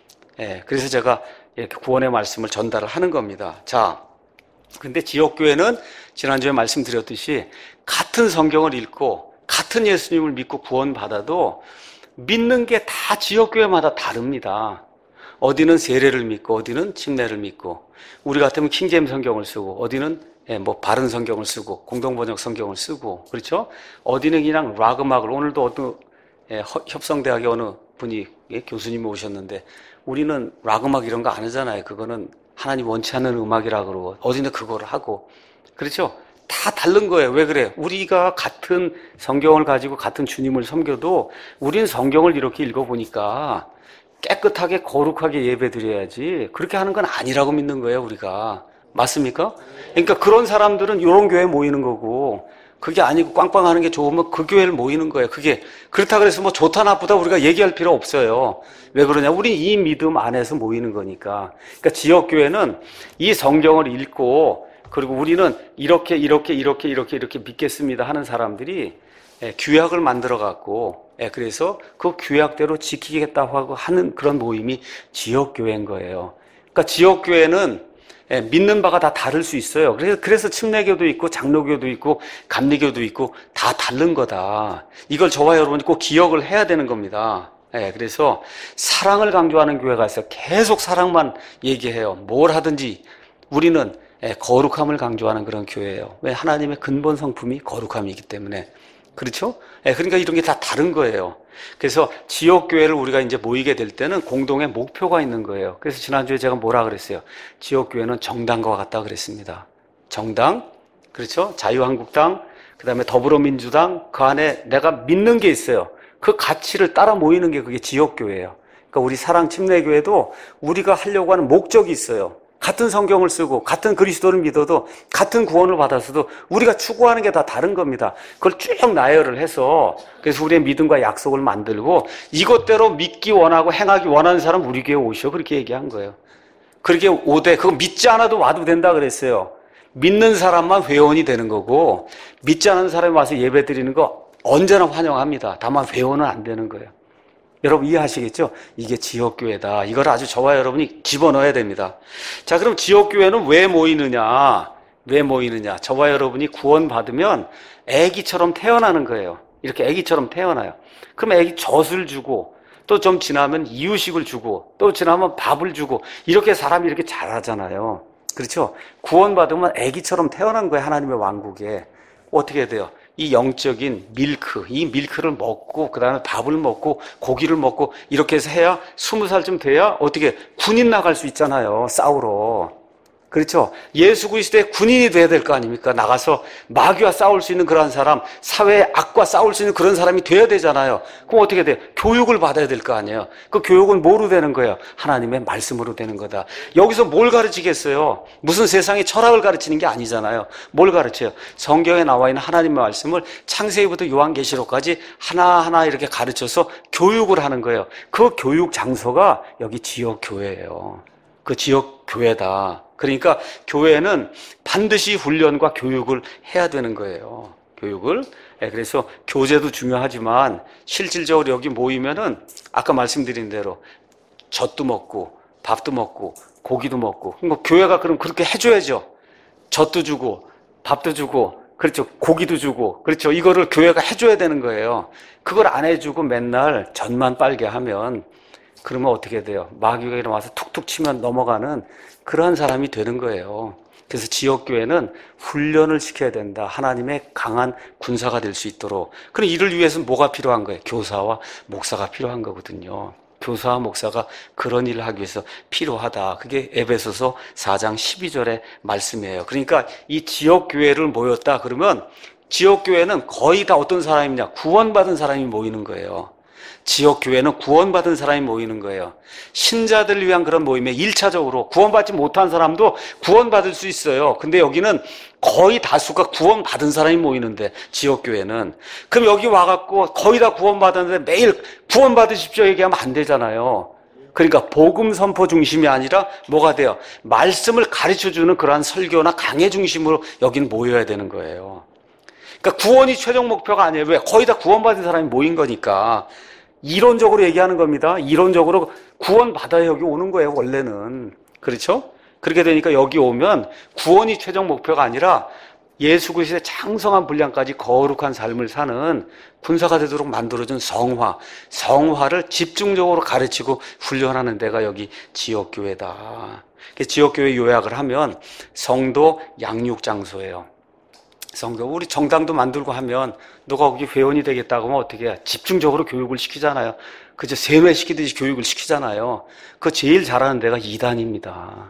그래서 제가 이렇게 구원의 말씀을 전달을 하는 겁니다. 자, 근데 지역교회는 지난주에 말씀드렸듯이 같은 성경을 읽고 같은 예수님을 믿고 구원받아도 믿는 게 다 지역교회마다 다릅니다. 어디는 세례를 믿고 어디는 침례를 믿고 우리 같으면 킹제임 성경을 쓰고 어디는 바른 성경을 쓰고 공동번역 성경을 쓰고 그렇죠? 어디는 그냥 락 음악을 오늘도 어떤 협성대학의 어느 분이 교수님이 오셨는데 우리는 락 음악 이런 거 안 하잖아요. 그거는 하나님 원치 않는 음악이라 그러고 어디는 그거를 하고 그렇죠? 다 다른 거예요. 왜 그래? 우리가 같은 성경을 가지고 같은 주님을 섬겨도 우린 성경을 이렇게 읽어보니까 깨끗하게 거룩하게 예배 드려야지 그렇게 하는 건 아니라고 믿는 거예요, 우리가. 맞습니까? 그러니까 그런 사람들은 이런 교회에 모이는 거고, 그게 아니고 꽝꽝하는 게 좋으면 그 교회를 모이는 거예요. 그게 그렇다 그래서 뭐 좋다 나쁘다 우리가 얘기할 필요 없어요. 왜 그러냐? 우리 이 믿음 안에서 모이는 거니까. 그러니까 지역 교회는 이 성경을 읽고, 그리고 우리는 이렇게 믿겠습니다 하는 사람들이 규약을 만들어 갖고, 그래서 그 규약대로 지키겠다고 하고 하는 그런 모임이 지역 교회인 거예요. 그러니까 지역 교회는 믿는 바가 다 다를 수 있어요. 그래서 침례교도 있고 장로교도 있고 감리교도 있고 다 다른 거다. 이걸 저와 여러분이 꼭 기억을 해야 되는 겁니다. 그래서 사랑을 강조하는 교회가 있어요. 계속 사랑만 얘기해요. 뭘 하든지 우리는 거룩함을 강조하는 그런 교회예요. 왜? 하나님의 근본 성품이 거룩함이기 때문에. 그렇죠? 그러니까 이런 게 다 다른 거예요. 그래서 지역교회를 우리가 이제 모이게 될 때는 공동의 목표가 있는 거예요. 그래서 지난주에 제가 뭐라 그랬어요? 지역교회는 정당과 같다 그랬습니다. 정당, 그렇죠? 자유한국당, 그 다음에 더불어민주당, 그 안에 내가 믿는 게 있어요. 그 가치를 따라 모이는 게 그게 지역교회예요. 그러니까 우리 사랑침례교회도 우리가 하려고 하는 목적이 있어요. 같은 성경을 쓰고 같은 그리스도를 믿어도 같은 구원을 받았어도 우리가 추구하는 게 다 다른 겁니다. 그걸 쭉 나열을 해서 그래서 우리의 믿음과 약속을 만들고 이것대로 믿기 원하고 행하기 원하는 사람 우리 교회에 오셔 그렇게 얘기한 거예요. 그렇게 오되 그거 믿지 않아도 와도 된다 그랬어요. 믿는 사람만 회원이 되는 거고 믿지 않는 사람이 와서 예배 드리는 거 언제나 환영합니다. 다만 회원은 안 되는 거예요. 여러분 이해하시겠죠? 이게 지역교회다. 이걸 아주 저와 여러분이 집어넣어야 됩니다. 자, 그럼 지역교회는 왜 모이느냐? 왜 모이느냐? 저와 여러분이 구원받으면 애기처럼 태어나는 거예요. 이렇게 애기처럼 태어나요. 그럼 애기 젖을 주고 또 좀 지나면 이유식을 주고 또 지나면 밥을 주고 이렇게 사람이 이렇게 자라잖아요. 그렇죠? 구원받으면 애기처럼 태어난 거예요. 하나님의 왕국에. 어떻게 돼요? 이 영적인 밀크, 이 밀크를 먹고 그 다음에 밥을 먹고 고기를 먹고 이렇게 해서 해야 20살쯤 돼야 어떻게 군인 나갈 수 있잖아요. 싸우러. 그렇죠? 예수 그리스도의 군인이 돼야 될 거 아닙니까? 나가서 마귀와 싸울 수 있는 그런 사람, 사회의 악과 싸울 수 있는 그런 사람이 돼야 되잖아요. 그럼 어떻게 돼요? 교육을 받아야 될 거 아니에요. 그 교육은 뭐로 되는 거예요? 하나님의 말씀으로 되는 거다. 여기서 뭘 가르치겠어요? 무슨 세상의 철학을 가르치는 게 아니잖아요. 뭘 가르쳐요? 성경에 나와 있는 하나님의 말씀을 창세기부터 요한계시록까지 하나하나 이렇게 가르쳐서 교육을 하는 거예요. 그 교육 장소가 여기 지역교회예요. 그 지역교회다. 그러니까 교회는 반드시 훈련과 교육을 해야 되는 거예요. 교육을. 그래서 교제도 중요하지만 실질적으로 여기 모이면은 아까 말씀드린 대로 젖도 먹고 밥도 먹고 고기도 먹고 그러니까 교회가 그럼 그렇게 해줘야죠. 젖도 주고 밥도 주고 그렇죠. 고기도 주고 그렇죠. 이거를 교회가 해줘야 되는 거예요. 그걸 안 해주고 맨날 젖만 빨게 하면 그러면 어떻게 돼요? 마귀가 일어나서 툭툭 치면 넘어가는 그러한 사람이 되는 거예요. 그래서 지역교회는 훈련을 시켜야 된다. 하나님의 강한 군사가 될 수 있도록. 그럼 이를 위해서는 뭐가 필요한 거예요? 교사와 목사가 필요한 거거든요. 교사와 목사가 그런 일을 하기 위해서 필요하다. 그게 에베소서 4장 12절의 말씀이에요. 그러니까 이 지역교회를 모였다 그러면 지역교회는 거의 다 어떤 사람이냐? 구원받은 사람이 모이는 거예요. 지역교회는 구원받은 사람이 모이는 거예요. 신자들을 위한 그런 모임에 1차적으로 구원받지 못한 사람도 구원받을 수 있어요. 근데 여기는 거의 다수가 구원받은 사람이 모이는데 지역교회는 그럼 여기 와갖고 거의 다 구원받았는데 매일 구원받으십시오 얘기하면 안 되잖아요. 그러니까 복음 선포 중심이 아니라 뭐가 돼요? 말씀을 가르쳐주는 그러한 설교나 강해 중심으로 여기는 모여야 되는 거예요. 그러니까 구원이 최종 목표가 아니에요. 왜? 거의 다 구원받은 사람이 모인 거니까. 이론적으로 얘기하는 겁니다. 이론적으로 구원받아야 여기 오는 거예요, 원래는. 그렇죠? 그렇게 되니까 여기 오면 구원이 최종 목표가 아니라 예수 그리스도의 장성한 분량까지 거룩한 삶을 사는 군사가 되도록 만들어준 성화를 집중적으로 가르치고 훈련하는 데가 여기 지역교회다. 지역교회 요약을 하면 성도 양육장소예요. 성도, 우리 정당도 만들고 하면 너가 거기 회원이 되겠다고 하면 어떻게 해? 집중적으로 교육을 시키잖아요. 그저 세뇌시키듯이 교육을 시키잖아요. 그 제일 잘하는 데가 이단입니다.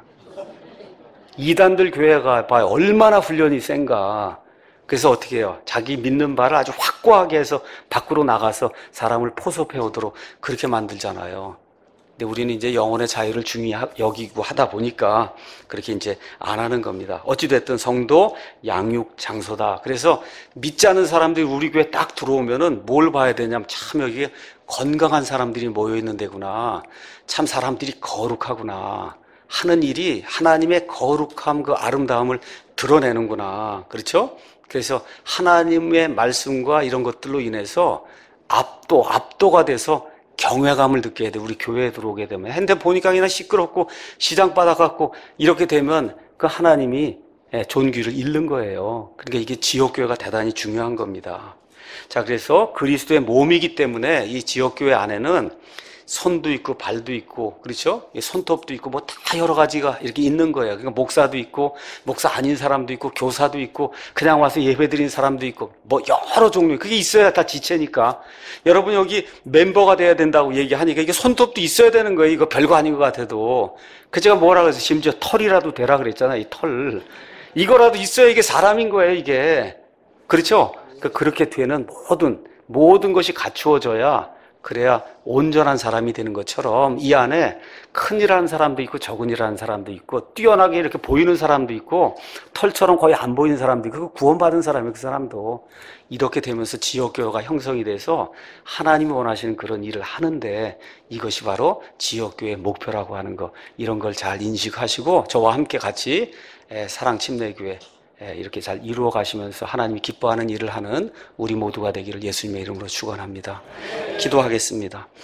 이단들 교회가 봐요. 얼마나 훈련이 센가. 그래서 어떻게 해요? 자기 믿는 바를 아주 확고하게 해서 밖으로 나가서 사람을 포섭해 오도록 그렇게 만들잖아요. 근데 우리는 이제 영혼의 자유를 중요히 여기고 하다 보니까 그렇게 이제 안 하는 겁니다. 어찌됐든 성도 양육 장소다. 그래서 믿지 않는 사람들이 우리 교회 딱 들어오면은 뭘 봐야 되냐면 참 여기 건강한 사람들이 모여 있는 데구나. 참 사람들이 거룩하구나. 하는 일이 하나님의 거룩함, 그 아름다움을 드러내는구나. 그렇죠? 그래서 하나님의 말씀과 이런 것들로 인해서 압도가 돼서 경외감을 느껴야 돼. 우리 교회에 들어오게 되면. 핸드폰 보니까 그냥 시끄럽고 시장 바닥 같고 이렇게 되면 그 하나님이 존귀를 잃는 거예요. 그러니까 이게 지역교회가 대단히 중요한 겁니다. 자, 그래서 그리스도의 몸이기 때문에 이 지역교회 안에는 손도 있고 발도 있고, 그렇죠? 손톱도 있고 뭐 다 여러 가지가 이렇게 있는 거예요. 그러니까 목사도 있고 목사 아닌 사람도 있고 교사도 있고 그냥 와서 예배드린 사람도 있고 뭐 여러 종류, 그게 있어야 다 지체니까. 여러분 여기 멤버가 돼야 된다고 얘기하니까 이게 손톱도 있어야 되는 거예요. 이거 별거 아닌 것 같아도. 그 제가 뭐라 그래서 심지어 털이라도 되라 그랬잖아요. 이 털 이거라도 있어야 이게 사람인 거예요. 이게 그렇죠? 그렇게 되는 모든 것이 갖추어져야, 그래야 온전한 사람이 되는 것처럼 이 안에 큰일하는 사람도 있고 적은일하는 사람도 있고 뛰어나게 이렇게 보이는 사람도 있고 털처럼 거의 안 보이는 사람도 있고 구원받은 사람이 그 사람도 이렇게 되면서 지역교회가 형성이 돼서 하나님이 원하시는 그런 일을 하는데, 이것이 바로 지역교회의 목표라고 하는 거, 이런 걸 잘 인식하시고 저와 함께 같이 사랑침례교회 이렇게 잘 이루어 가시면서 하나님이 기뻐하는 일을 하는 우리 모두가 되기를 예수님의 이름으로 축원합니다. 기도하겠습니다.